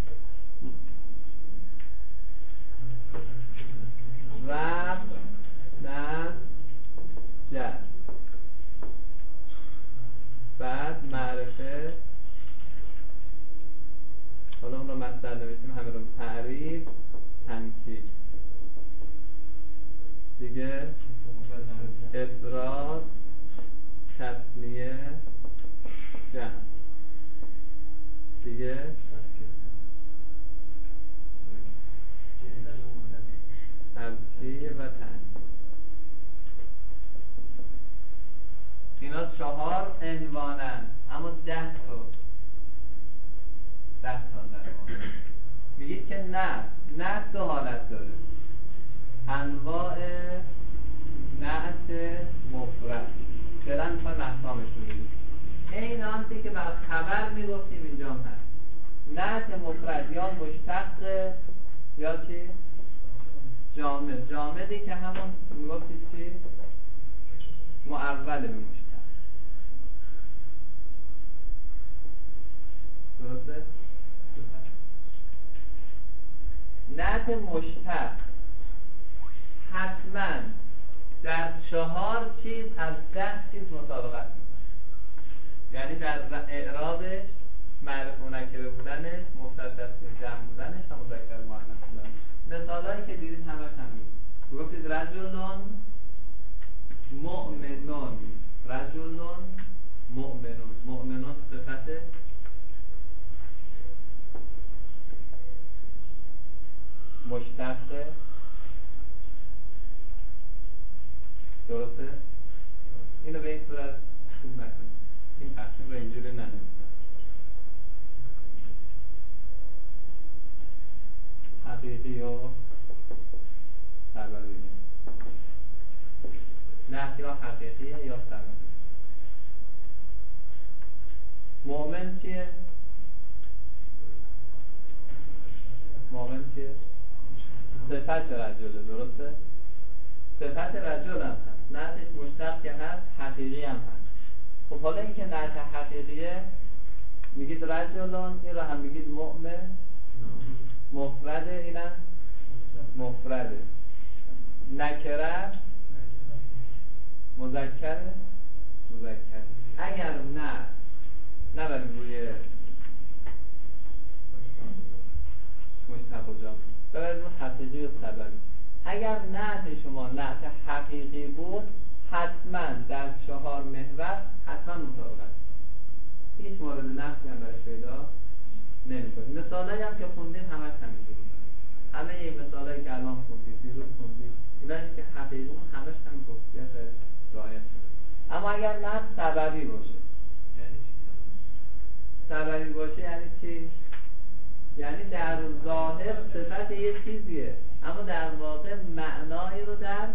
رفع، نصب، جر، بعد معرفه، حالا اون رو مصدر نوشتیم همه رو، تعریف، تنکیر، دیگه افراد، تثنیه، جمع، دیگه تذکیه و تنکیر. اینا چهار عنوانن، اما ده تا ده تا در واقع. میگید که نه نه دو حالت داره. انواع نعت مفرد فعلا میخوایم احکامش رو بگیم. این آنچه که بر خبر میگفتیم اینجا هم هست. نعت مفرد یا مشتق یا چی؟ جامد. جامدی که همون میگفتید چی؟ معول به مشتق. درسته؟ نعت مشتق حتما در چهار چیز از ده چیز مطابقت میکنه. یعنی در اعرابش، معرف و نکره بودنش، مفرد دسته جمع بودنش و مذکر مؤنث بودنش. مثالایی که دیدید همش همین. گفتید رجلون مؤمنون، رجلون مؤمنون. مؤمنون صفت مشتق، درسته؟ اینو به این صورت خوب نکنید. این تقسیم رو اینجوری ننویسید. حقیقی و سببی. نه یا حقیقیه یا سببی. مؤمن چیه؟ مؤمن چیه؟ صفت رجله، درسته؟ صفت رجل هم هست، نعتش مشتق که هست، حقیقی هم هست. خب حالا این که نعت حقیقیه میگید رجلون، این رو هم میگید مؤمن، مفرده، اینم مفرده. نکره مذکره، مذکره. اگر نه نبریم روی مشتق و جامد، ببریم حقیقی و سببی. اگر نعت شما نعت حقیقی بود، حتما در چهار محور حتما مطابقت، هیچ مورد نقصی هم برش پیدا نمی‌کنید. مثالایی هم که خوندیم همش همینجوری. همه این مثالایی که الان خوندید، دیروز خوندید، اینایی که حقیقی بود همش همین خصوصیت رعایت شده. اما اگر نعت سببی باشه، یعنی چی سببی باشه یعنی چی؟ یعنی در ظاهر صفت یه چیزیه، اما در واقع معنایی رو در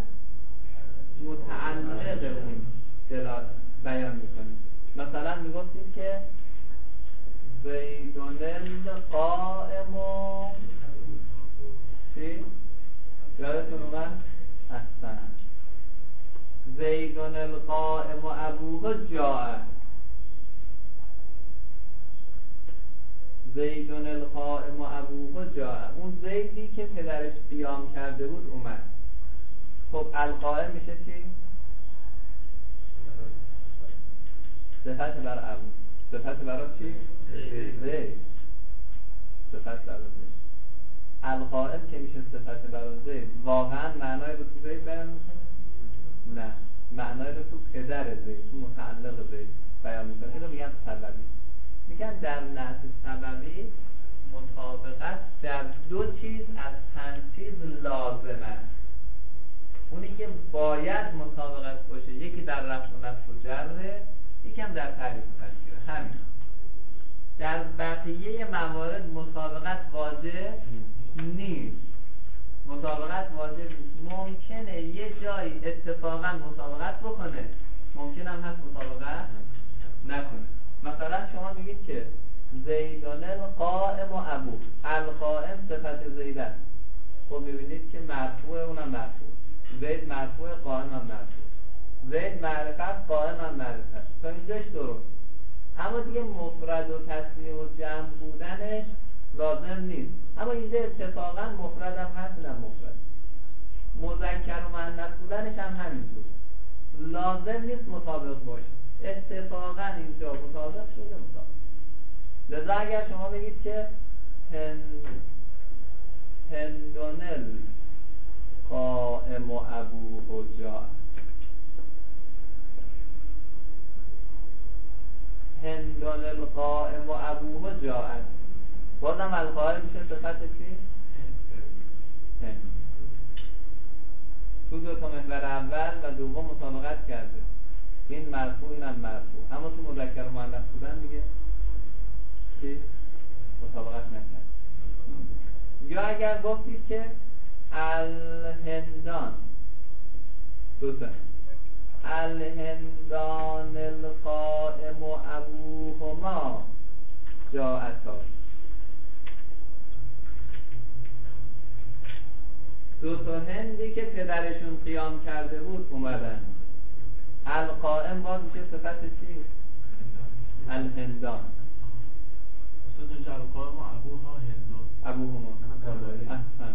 متعلق اون دلالت بیان میکنه. مثلا میگفتیم که زیدون القائم چی؟ یادتون اومد؟ احسن. زیدون القائم ابوه جاء. زیدون القائم ابوه جاء. اون زیدی که پدرش قیام کرده بود اومد. خب القائم میشه چی؟ صفت بر ابو. صفت برای چی؟ زید. صفت برای زید. القائم که میشه صفت برای زید، واقعا معنای رو تو زید بیان میکنه؟ نه، معنای رو تو پدر زید، تو متعلق زید بیان میکنه. اینو میگن سببی. میگن در نعت سببی مطابقت در دو چیز از چند چیز لازمه. اونی که باید مطابقت باشه، یکی در رفع و نصب و جره، یکی هم در تعریف و تذکیره. همین. در بقیه موارد مسابقت واجب نیست. مسابقت واجب نیست. ممکنه یه جایی اتفاقا مسابقت بکنه، ممکن هم هست مسابقت نکنه. مثلا شما میگید که زیدان القائم و ابو، القائم صفت زید است. خب ببینید که مرفوع، اونم مرفوع. زید مرفوع، قائم هم مرفوع. زید معرفت، قائم هم معرفت. تا اینجاش درست. اما دیگه مفرد و تثنیه و جمع بودنش لازم نیست. اما اینجا اتفاقا مفرد هم هست، نه مفرد. مذکر و مؤنث بودنش هم همینطور. لازم نیست مطابق باشه. اتفاقا اینجا مطابق شده مطابق. لذا اگر شما بگید که هند هندونل قائم و ابو حجا، هندون القائم و ابوه جاءت، بازم القائم میشه صفت چی؟ هند. تو دو تا محور اول و دوم مطابقت کرده، این مرفوع اینم مرفوع، اما تو مذکر و مؤنث بودن دیگه چی؟ مطابقت نکرد. یا اگر گفتید که الهندان دو تا الهندان القائم و ابوهما جاءتا، دو تا هندی که پدرشون قیام کرده بود اومدن. القائم باز میشه صفت چی؟ الهندان. اصلا اینجا القائم و ابوها هندون، ابوهما احسن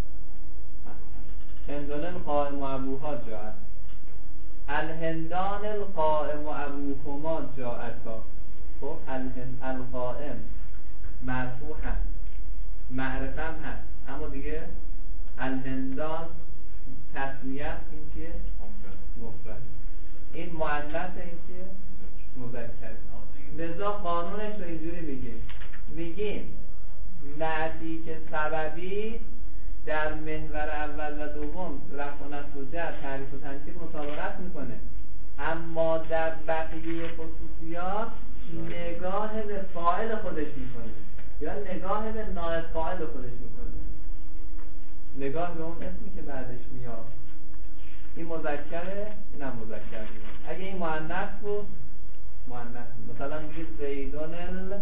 هندان القائم و ابوها جاءت. الهندان القائم و ابوهما جاءتا. خب القائم مرفوع هست، معرفه هم هست، اما دیگه الهندان تسمیه، این چیه؟ مفرد. این مؤنث، این چیه؟ مذکر. لذا قانونش رو اینجوری میگیم میگیم نعتی که سببی در محور اول و دوم رفع و نصب و جر، تعریف و تنکیر مطابقت میکنه، اما در بقیه خصوصیات نگاه به فاعل خودش میکنه یا نگاه به نائب فاعل خودش میکنه، نگاه به اون اسمی که بعدش میاد. این مذکره، اینم مذکر میاد. اگه این مؤنث بود مؤنث، مثلا میگید زیدون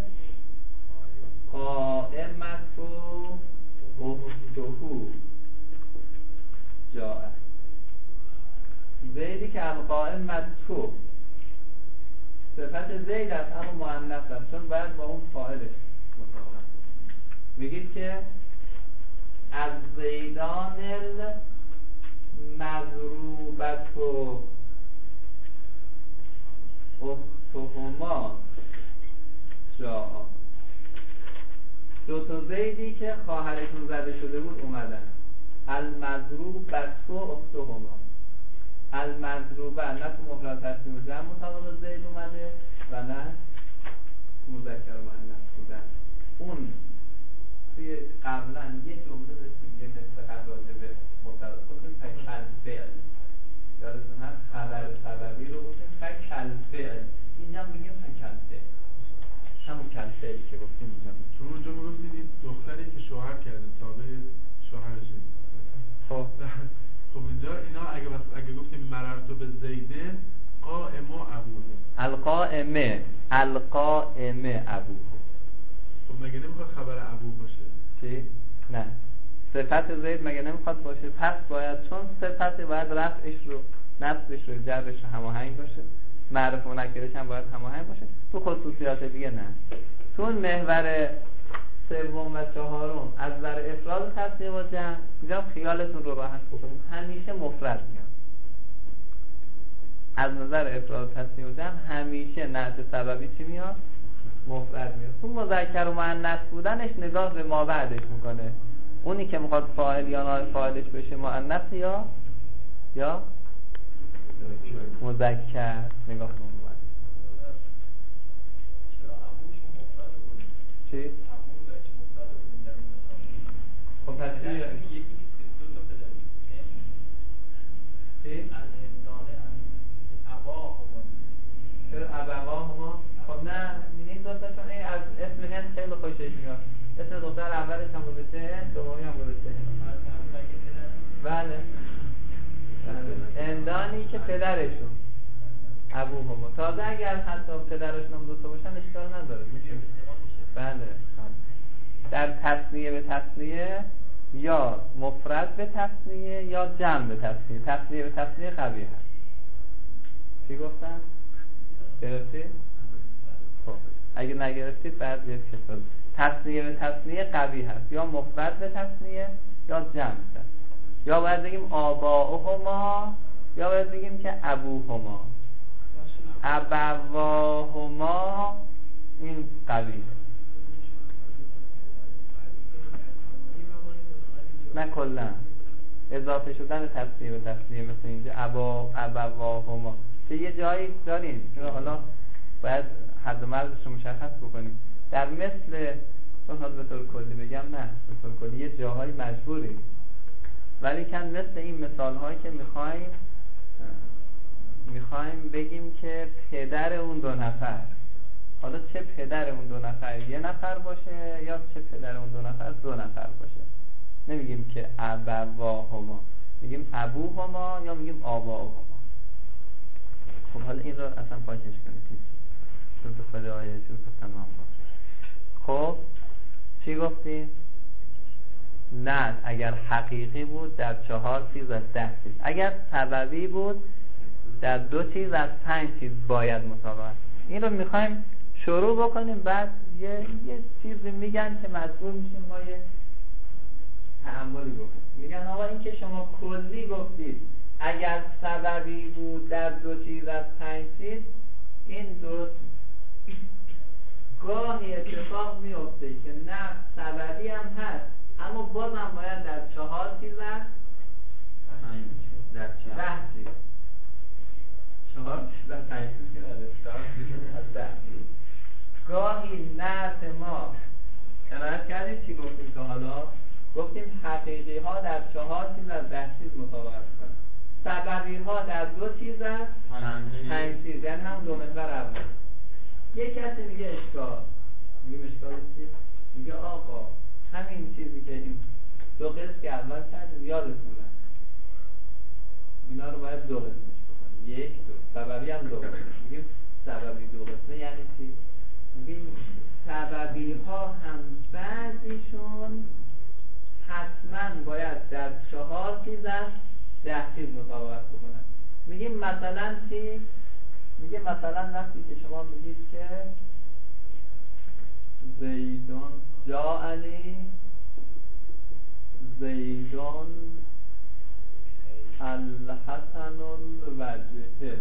القائمت اختهو جاء، زیدی که القائمت تو صفت زید است اما مؤنث است، چون باید با اون فاعلش مطابقت. میگید که از زیدان المضروبت اختهما جاء، دو تا زیدی که خواهرشون زده شده بود اومدن. المضروبت اختهما، المضروبه نه تو مفرد تسنیه و جمع مطابق زید اومده و نه مذکر و مؤنث بودن. اون توی قبلا یه جمله داشتیم یه نصف قبل راجع به مبتدا گفتیم فکل فعل، یادتون هست خبر سببی رو گفتیم فکل فعل، اینجا میگیم فکل فعل، همون کل فعلی که گفتیم اینجا. چون اونجا میگفتید این دختری که شوهر کرده تابع شوهرشه. خب خب اینجا اینا اگه بس اگه گفتیم مررتو به زیدن قائم و ابوه، القائمه القائمه ابوه، خب مگه نمیخواد خبر ابو باشه؟ چی؟ نه، صفت زید مگه نمیخواد باشه؟ پس باید، چون صفت باید رفعش رو نصبش رو جرش رو هماهنگ باشه، معرف و نکرش هم باید هماهنگ باشه. تو خصوصیات دیگه نه. تو اون محور سوم و چهارم از بر افراد تسنیه و جمع، اینجا خیالتون رو راحت بکنیم همیشه مفرد میاد. از نظر افراد تسنیه و جمع همیشه نعت سببی چی میاد؟ مفرد میاد. تو مذکر و مؤنث بودنش نگاه به ما بعدش میکنه، اونی که میخواد فاعل یا نائب فاعلش بشه مؤنث یا یا مذکر، نگاه به اون بعد. چرا ابوش مفرد بود؟ چی؟ ابو بچه مفرد بود در اون مثال. خب پس چی؟ یکی نیست که دو تا پدر بود. چی؟ از هندانه ابا هما. چرا ابوا هما؟ خب نه، این دو تاشون این از اسم اولش هم گذاشته دومی هم گذاشته بله اندانی که پدرشون ابوهما، تازه اگر حتی پدرشون هم دوتا باشن اشکال نداره میشه. بله در تثنیه به تثنیه یا مفرد به تثنیه یا جمع به تثنیه. تثنیه به تثنیه قوی هست. چی گفتن؟ گرفتید؟ خب اگه نگرفتید بعد یک کسال تثنیه به تثنیه قوی هست، یا مفرد به تثنیه یا جمع هست. یا باید بگیم آباؤهما یا باید بگیم که ابوهما. ابواهما این قوی هست. نه کلا اضافه شدن تثنیه به تثنیه مثل اینجا ابا ابواهما که یه جایی داریم که حالا باید حد و مرزش رو مشخص بکنیم. در مثل چون حالا به طور کلی بگم نه به طور کلی یه جاهایی مجبوریم، ولی کن مثل این مثال هایی که میخوایم میخوایم بگیم که پدر اون دو نفر، حالا چه پدر اون دو نفر یه نفر باشه یا چه پدر اون دو نفر دو نفر باشه، نمیگیم که ابواهما، میگیم ابوهما یا میگیم آباهما. خب حالا این رو اصلا پاکش کنید چون تو خود آیه شروع تمام باشه. خب چی گفتیم؟ نه اگر حقیقی بود در چهار چیز از ده چیز، اگر سببی بود در دو چیز از پنج چیز باید مطابقت. این رو میخوایم شروع بکنیم، بعد یه, یه چیزی میگن که مجبور میشیم ما یه تأملی بکنیم. میگن آقا این که شما کلی گفتید اگر سببی بود در دو چیز از پنج چیز، این درست گاهی اتفاق میفته که نه سببی هم هست اما بازم باید در چهار چیز از در ده چیز چهار چیز از پنج چیز که نداره از ده چیز. گاهی نعت ما کنایت کردیم چی گفتیم که حالا گفتیم حقیقی ها در چهار چیز از ده چیز مطابقت کنند، سببی ها در دو چیز از پنج چیز، یعنی هم دو محور اول. یک کسی میگه اشکال، میگه اشکال چیز؟ میگه آقا همین چیزی که این دو قسم که اول کردیم یادتونه اینا رو باید دو قسمش بکنیم، یک دو سببی هم دو قسم. میگیم سببی دو قسمه یعنی چی؟ میگیم سببی ها هم بعضیشون حتما باید در چهار چیز از ده چیز مطابقت بکنن. میگیم مثلا چی؟ میگه مثلا وقتی که شما میگید که زیدون جاءنی زیدون الحسن الوجه،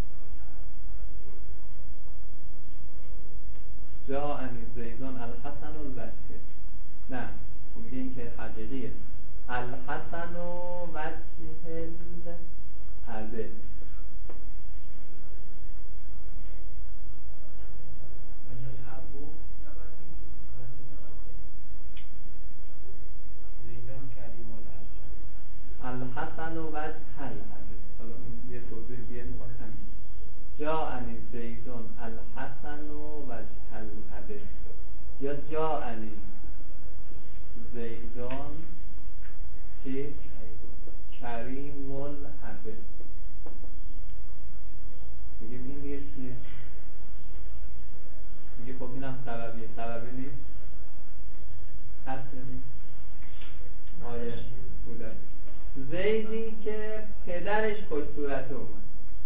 جاءنی زیدون الحسن الوجه، نه میگه این که حقیقیه الحسن وجه العده. الحسن و وجه العده، حالا یه توضیح بیاریم با همین جاءنی زیدون الحسن و وجه العده یا جاءنی زیدون چی؟ کریم العده. میگیم این دیگه چیه؟ میگه خب اینم سببیه، سببی نیست؟ هست نیست؟ آیه بوده زیدی که پدرش خوش صورته اومد،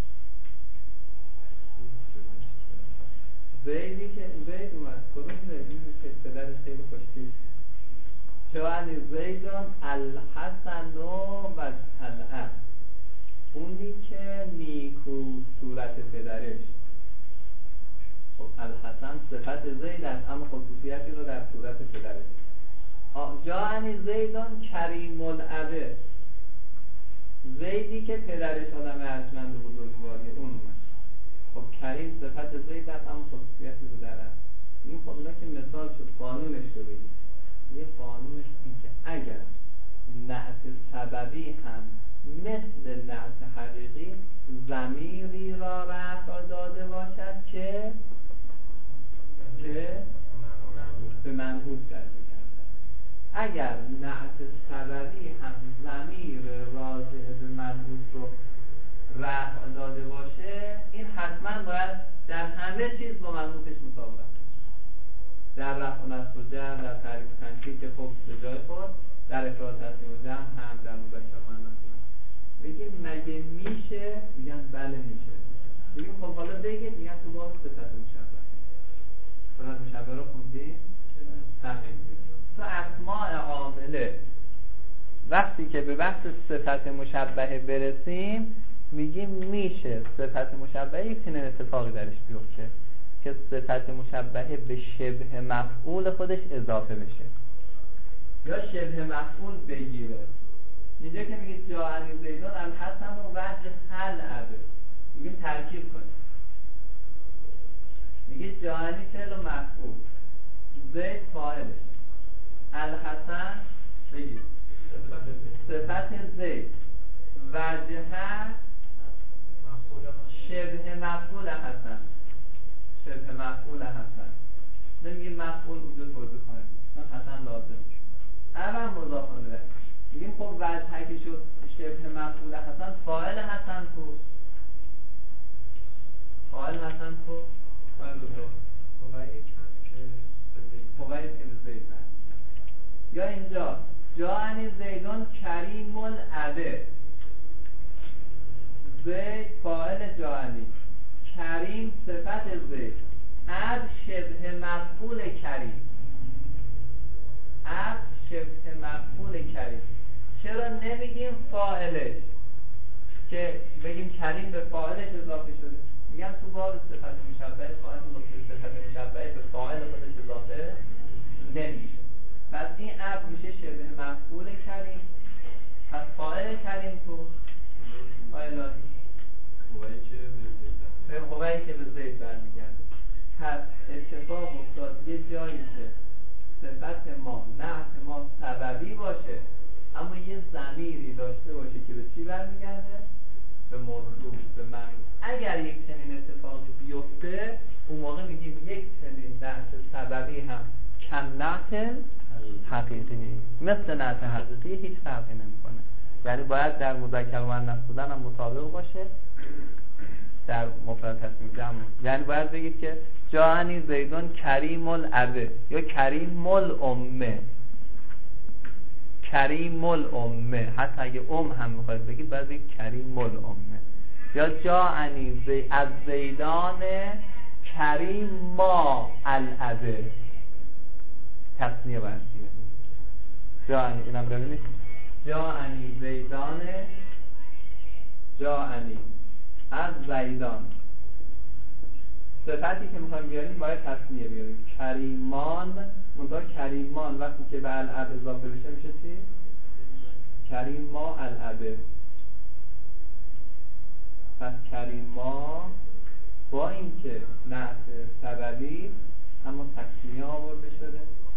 زیدی که زید اومد کدوم زیدی که پدرش خیلی خوشتیست؟ جاءنی زیدون الحسن و وجه، اونی که نیکو صورت پدرش. خب الحسن صفت زید است اما خصوصیتی رو در صورت پدرش. جاءنی زیدون کریم العبه، زیدی که پدرش آدم ارجمند و بزرگواری اون اومد. خب کریم صفت زید است اما خصوصیتی رو در است. این خب اینا که مثال شد، قانونش رو بگید. یه قانونش این که اگر نعت سببی هم مثل نعت حقیقی ضمیری را رفع داده باشد که که به منعوت کرده کرده اگر نعت سببی هم ضمیر راجع به منعوت رو رفع داده باشه، این حتما باید در همه چیز با منعوتش مطابقت باشه. در رفع و نصب و جمع، در تعریف و تنکیر که خب به جای خود، در افراد تصمیم و جمع هم، در مذکر و مؤنث. بگیم مگه میشه؟ میگن بله میشه. بگیم خب حالا بگید، میگن تو باز صفت مشبه. صفت مشبه رو خوندی؟ تفهیم. تو اسماء عامله وقتی که به بحث صفت مشبه برسیم میگیم میشه صفت مشبه یک چنین اتفاقی درش بیفته که صفت مشبه به شبه مفعول خودش اضافه بشه یا شبه مفعول بگیره. اینجا که میگید جاءنی زیدون الحسن و وجه حل عبه، میگیم ترکیب کنیم، میگید جاءنی فعل و مفعول، زید فاعلش، الحسن بگید صفت زید، وجهه شبه مفعول حسن، شبه مفعول حسن. نمیگیم مفعول اونجا توضیح کنیم چون حسن لازم اول مضاف الیه. میگیم خب وجهه که شد شبه مفعول حسن، فاعل حسن کو؟ فاعل حسن کو؟ فاعل رو خواهی کس که خواهی که به زید برد. یا اینجا جاءنی زیدون کریم العبه، زید فاعل جاءنی، کریم صفت زید، عبد شبه مفعول کریم، عبد شبه مفعول کریم. چرا نمیگیم فاعلش که بگیم کریم به فاعلش اضافه شده؟ میگم تو باب صفت مشبه فاعل گفته صفت مشبه به فاعل خودش اضافه نمیشه، پس این عبد میشه شبه مفعول کریم. پس فاعل کریم تو فاعلاتی خواهی که به زید خواهی که به زید برمیگرده. پس اتفاق افتاد یه جایی که صفت ما نعت ما سببی باشه اما یه ضمیری داشته باشه که به چی برمیگرده؟ به موضوع، به معنی. اگر یک چنین اتفاقی بیفته اون موقع میگیم یک چنین نعت سببی هم کم نعت حقیقی مثل نعت حقیقی هیچ فرقی نمیکنه. یعنی باید در مذکر و مؤنث بودن هم مطابق باشه، در مفرد تصمیم جمع. یعنی باید بگید که جاءنی زیدون کریم الابه یا کریم الامه، کریم الامه. حتی اگه ام هم میخواید بگید باید بگید کریم الامه. یا جاءنی زی از زیدان کریم ما الابه، تصنیه باید بگید جاءنی. اینم ببینید جاءنی زیدان، جاءنی از زیدان، صفتی که میخوایم بیاریم باید تصنیه بیاریم. کریمان، منتها کریمان وقتی که به العب اضافه بشه میشه چی؟ کریم ما العبه. پس کریم ما با اینکه نعت سببی اما تسنیه آورده شده،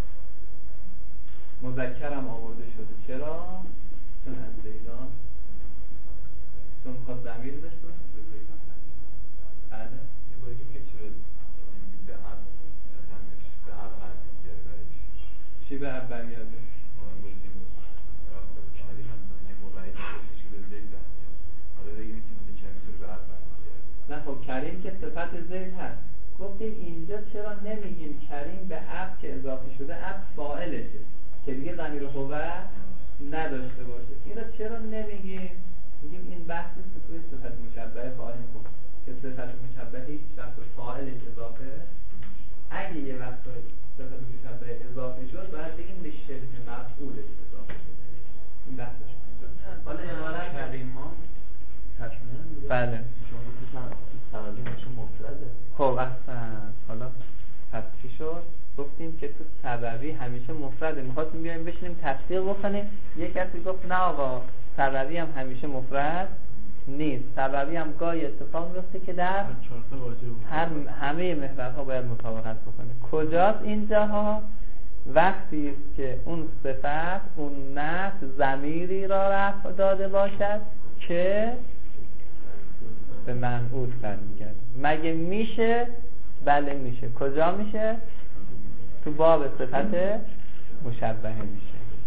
مذکر هم آورده شده. چرا؟ چون از زیدان، چون میخواد ضمیر داشته باشه. بله یه باری که میگه چرا به عب به عب برمیگرده برش چی به عب برمیگرده؟ ما بودیم کریم هستن یه موقعی که به زید برمیگرده، حالا بگیم که نمی کریم چرا به عب برمیگرده. نه خب کریم که صفت زید هست. گفتیم اینجا چرا نمیگیم کریم به عب که اضافه شده عب فاعلشه که دیگه ضمیر هو نداشته باشه؟ این را چرا نمیگیم؟ میگیم این بحثی که توی صفت مشبه خواهیم کنیم که صفت مشبه هیچ وقت فاعلش اضافه، اگه یه وقت صفت مشبه اضافه شد باید بگیم به شبه مفعولش اضافه شد. این بحثش حالا امارت کریمان تشمیه میده. بله شما تو سببی میشه مفرده. خب اصلا حالا پس چی شد؟ گفتیم که تو سببی همیشه مفرده. میخواستیم بیایم بشینیم تفسیر بکنیم، یک کسی گفت نه آقا سببی هم همیشه مفرد نیست، سببی هم گاهی اتفاق میفته که در هر همه محورها باید مطابقت بکنه. کجاست اینجاها؟ وقتی که اون صفت اون نعت ضمیری را رفع داده باشد که به منعوت برمیگرده. مگه میشه؟ بله میشه. کجا میشه؟ تو باب صفت مشبهه میشه.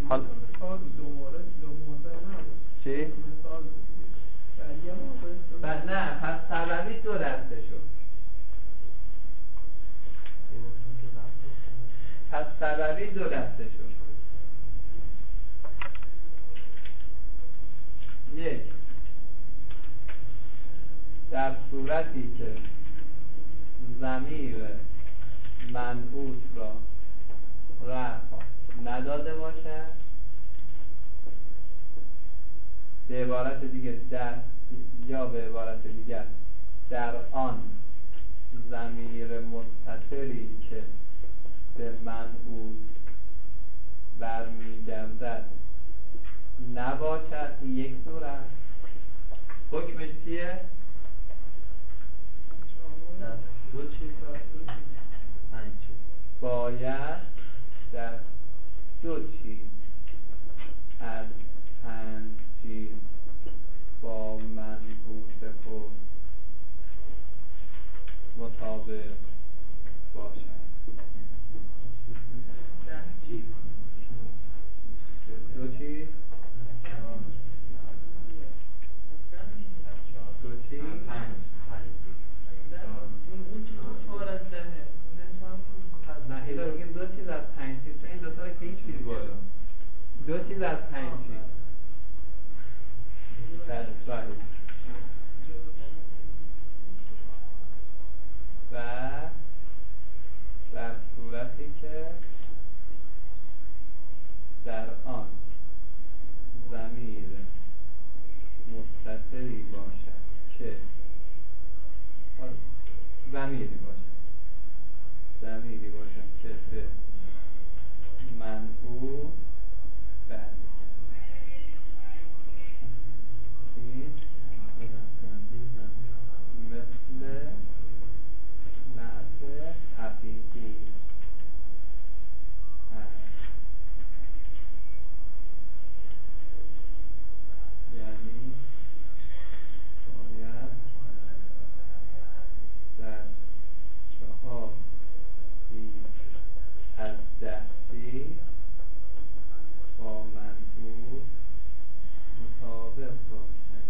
حال مثال دو مورد دو مورد نبود چی؟ مثال بود در یه مورد بعد نه پس سببی دو دسته شد. پس سببی دو دسته شد. یک، در صورتی که ضمیر منعوت را رفع نداده باشد، به عبارت دیگه در یا به عبارت دیگر در آن ضمیر متصلی که به منعوت برمیگردد نباشد، این یک صورت. حکمش چیه؟ دو چیز پنج چیز باید در دو چیز از پنج چیز با منعوت خود مطابق باشد. چیز دو چیز دو چیز پنج اون چهار از دهه نه اینا بگیم دو چیز از پنج چیز، این دو تا که هیچ چیز بالا دو چیز از پنج چیز. بله صحیح. و در صورتی که در آن ضمیر متصلی باشد که ضمیری باشد ضمیری باشد که به منعوت برمیگردد. مثل نعت حقیقی هست، یعنی باید در چهار از دستی با منعوت مطابق باشد.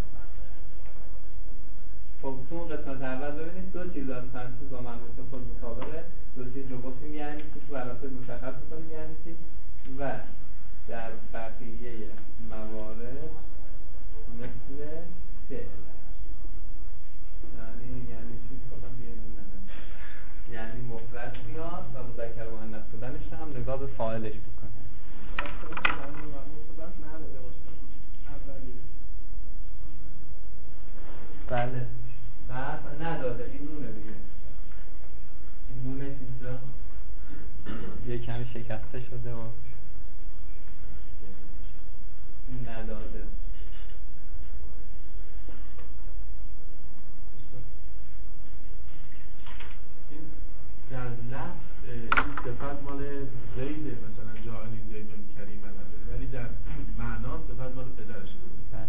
خب تو اون قسمت اول ببینید دو چیز از پنج چیز با منعوت خود مطابقه. دو چیز رو گفتیم یعنی چی، تو براسه مشخص می‌کنیم یعنی چی، و در بقیه موارد مثل فعل یعنی یعنی چی خودم بیه نمیدن یعنی مفرد میاد و مذکر و مؤنث بودنش هم نگاه به فاعلش بکنه. بله بله نداده، این نونه دیگه، این نونش اینجا یه کمی شکسته شده و نداده. این در لفظ این صفت مال زیده، مثلا جاعلی زیدون کریم نداره، ولی در معنا صفت مال پدرش بود. بله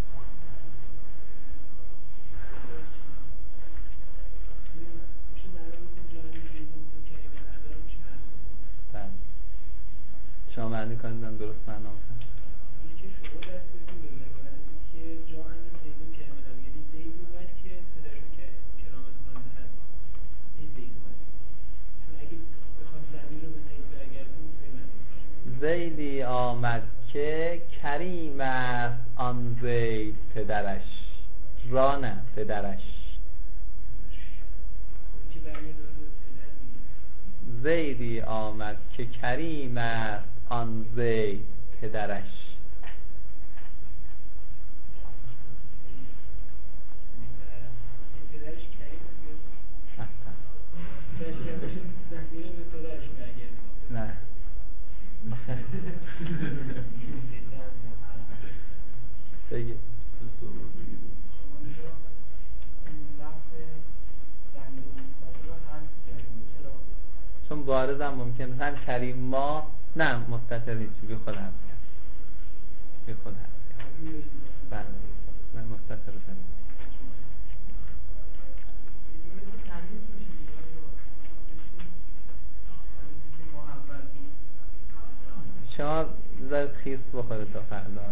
بله شما معنی کنید من درست معنا کنم. زیدی آمد که کریم است آن زید پدرش، را نه پدرش. زیدی آمد که کریم است آن زید پدرش. نه بگید چون بارز هم ممکن هم کریم ما نه مستتر نیچی بی خود هست کرد بی خود هست کرد بله نه مستتر رو کنیم. شما بذارید خیس بخوره تا فردا.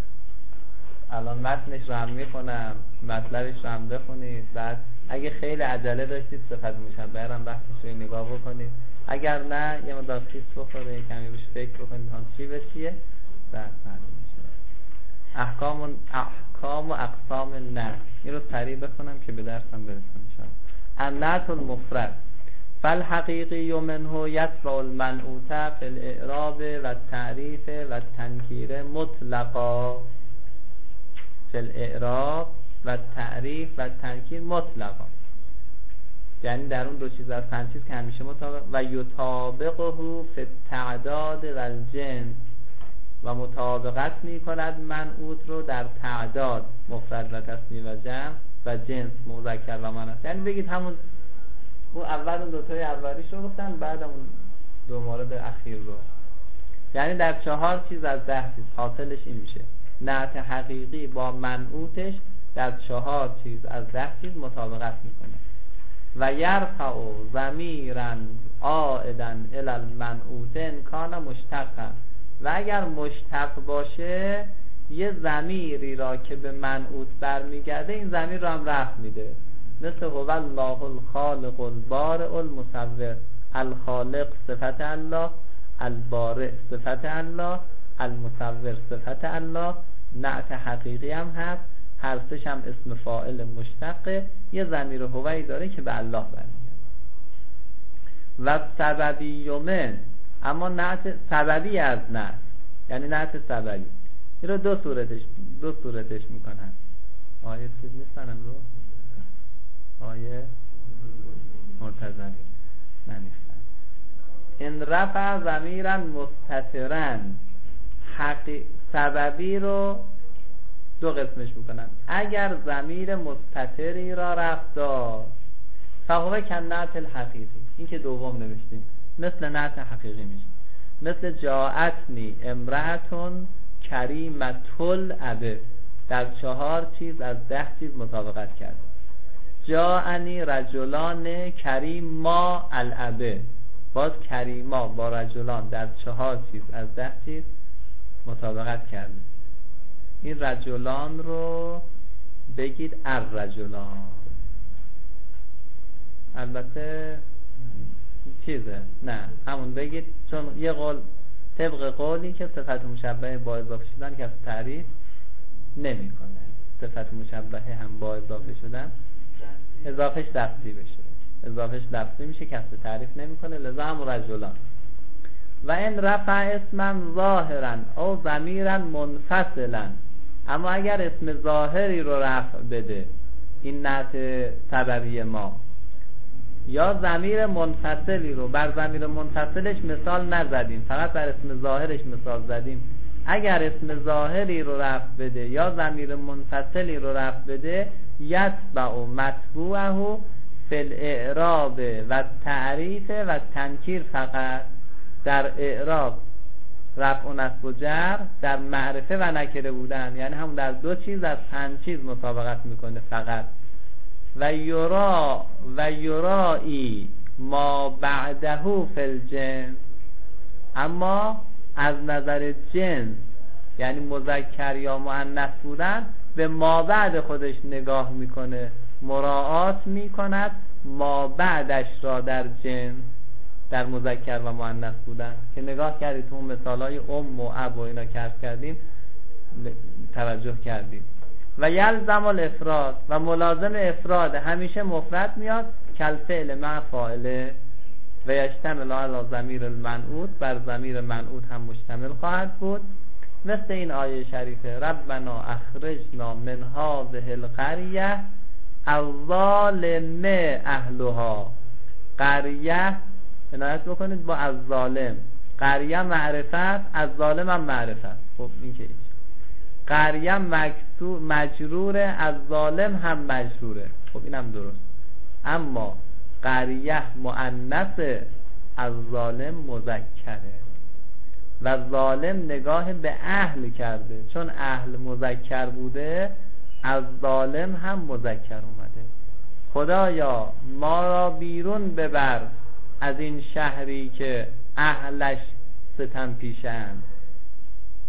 الان متنش رو هم میخونم، مطلبش رو هم بخونید، بعد اگه خیلی عجله داشتید صفت مشبه رو هم بحثش رو نگاه بکنید، اگر نه یه مقدار خیس بخوره کمی بهش فکر بکنید هم چی به چیه، بعد معلوم میشه. احکام و احکام و اقسام النعت، این رو سریع بخونم که به درسم برسم ان شاء الله. النعت المفرد فالحقیقی منه یتبع المنعوت فی الاعراب و التعریف و التنکیر مطلقا. فی الاعراب و التعریف و التنکیر مطلقا، یعنی در اون دو چیز از پنج چیز که همیشه مطابق. و یطابقه فی التعداد و الجنس، و مطابقت می کند منعوت رو در تعداد مفرد و تثنیه و جمع و جنس مذکر و مؤنث. یعنی بگید همون اون اول اون دوتای اولیش رو گفتن، بعد اون دو مورد اخیر رو، یعنی در چهار چیز از ده چیز حاصلش این میشه نعت حقیقی با منعوتش در چهار چیز از ده چیز مطابقت میکنه. و یرفع ضمیرا عائدا الی المنعوت ان کان مشتقا، و اگر مشتق باشه یه ضمیری را که به منعوت برمیگرده این ضمیر را هم رفع میده. مثل هو الله الخالق البارئ المصور. الخالق صفت الله، البارئ صفت الله، المصور صفت الله. نعت حقیقی هم هست، هر سش هم اسم فاعل مشتقه، یه ضمیر هوی داره که به الله برمیگرده. و سببی من، اما نعت سببی از نعت، یعنی نعت سببی، این رو دو صورتش دو صورتش میکنن. آیه چیز نیستن رو آیه مرتضوی نمیستن. ان رفع ضمیرا مستترا، حقی سببی رو دو قسمش میکنن. اگر ضمیر مستتری را رفع داد فهو کنعت الحقیقی، این که دوم نوشتیم مثل نعت حقیقی میشه. مثل جاءتنی امرأتون کریمة الابه، در چهار چیز از ده چیز مطابقت کرد. جاءنی رجلان کریما الابه، باز کریما با رجلان در چهار چیز از ده چیز مطابقت کرد. این رجلان رو بگید الرجلان، البته چیزه نه همون بگید، چون یه قول طبق قولی که صفت مشبه با اضافه شدن کسی تعریف نمی کنه، صفت مشبه هم با اضافه شدن اضافهش لفظی بشه، اضافهش لفظی میشه کسی تعریف نمی کنه، لذا هم رجلان. و این رفع اسما ظاهرا او ضمیرا منفصلا، اما اگر اسم ظاهری رو رفع بده این نعت سببی ما، یا ضمیر منفصلی رو، بر ضمیر منفصلش مثال نزدیم، فقط بر اسم ظاهرش مثال زدیم، اگر اسم ظاهری رو رفع بده یا ضمیر منفصلی رو رفع بده یتبع متبوعه فی الاعراب و تعریف و تنکیر، فقط در اعراب رفع و نصب و جر، در معرفه و نکره بودن، یعنی هم در دو چیز از پنج چیز مطابقت میکنه فقط. و یرا و یرائی ما بعده فی الجنس، اما از نظر جنس یعنی مذکر یا مؤنث بودن به ما بعد خودش نگاه میکنه، مراعات میکند ما بعدش را در جنس، در مذکر و مؤنث بودن که نگاه کردید تو مثالای ام و اب و اینا که عرض کردیم توجه کردید. و یلزم الافراد، و ملازم افراد همیشه مفرد میاد، کل فعل مع فاعله، و یشتمل علی ضمیر المنعوت، بر ضمیر منعوت هم مشتمل خواهد بود. مثل این آیه شریفه ربنا اخرجنا من هذه القریه الظالم اهلها. قریه عنایت بکنید با از ظالم، قریه معرفت، از ظالم هم معرفت. خب این که قریه مجروره، از ظالم هم مجروره، خب این هم درست. اما قریه مؤنث، از ظالم مذکره، و ظالم نگاه به اهل کرده، چون اهل مذکر بوده از ظالم هم مذکر اومده. خدایا ما را بیرون ببر از این شهری که اهلش ستم پیشند.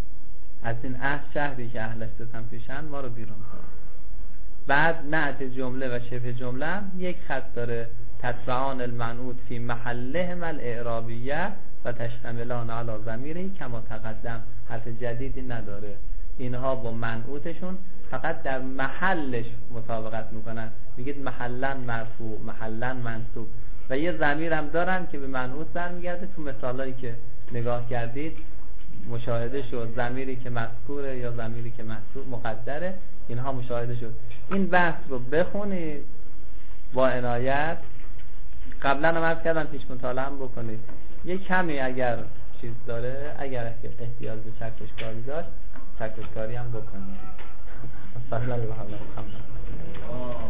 از این اهل شهری که اهلش ستم پیشن ما رو بیرون کن. بعد نعت جمله و شبه جمله هم یک خط داره، تتبعان المنعوت فی محلهم الاعرابیه و تشتملان علی ضمیری کما تقدم، حرف جدیدی نداره. اینها با منعوتشون فقط در محلش مطابقت میکنن، میگید محلا مرفوع، محلا منصوب، و یه ضمیر هم دارن که به منعوت برمیگرده. تو مثالایی که نگاه کردید مشاهده شد، ضمیری که مذکوره یا ضمیری که محذوف مقدره، اینها مشاهده شد. این بحث رو بخونید با عنایت، قبلا هم عرض کردم پیش مطالعه هم بکنید. یه کمی اگر چیز داره، اگر احتیاج به چکشکاری داشت چکشکاری هم بکنید. صلی الله علیه و سلم.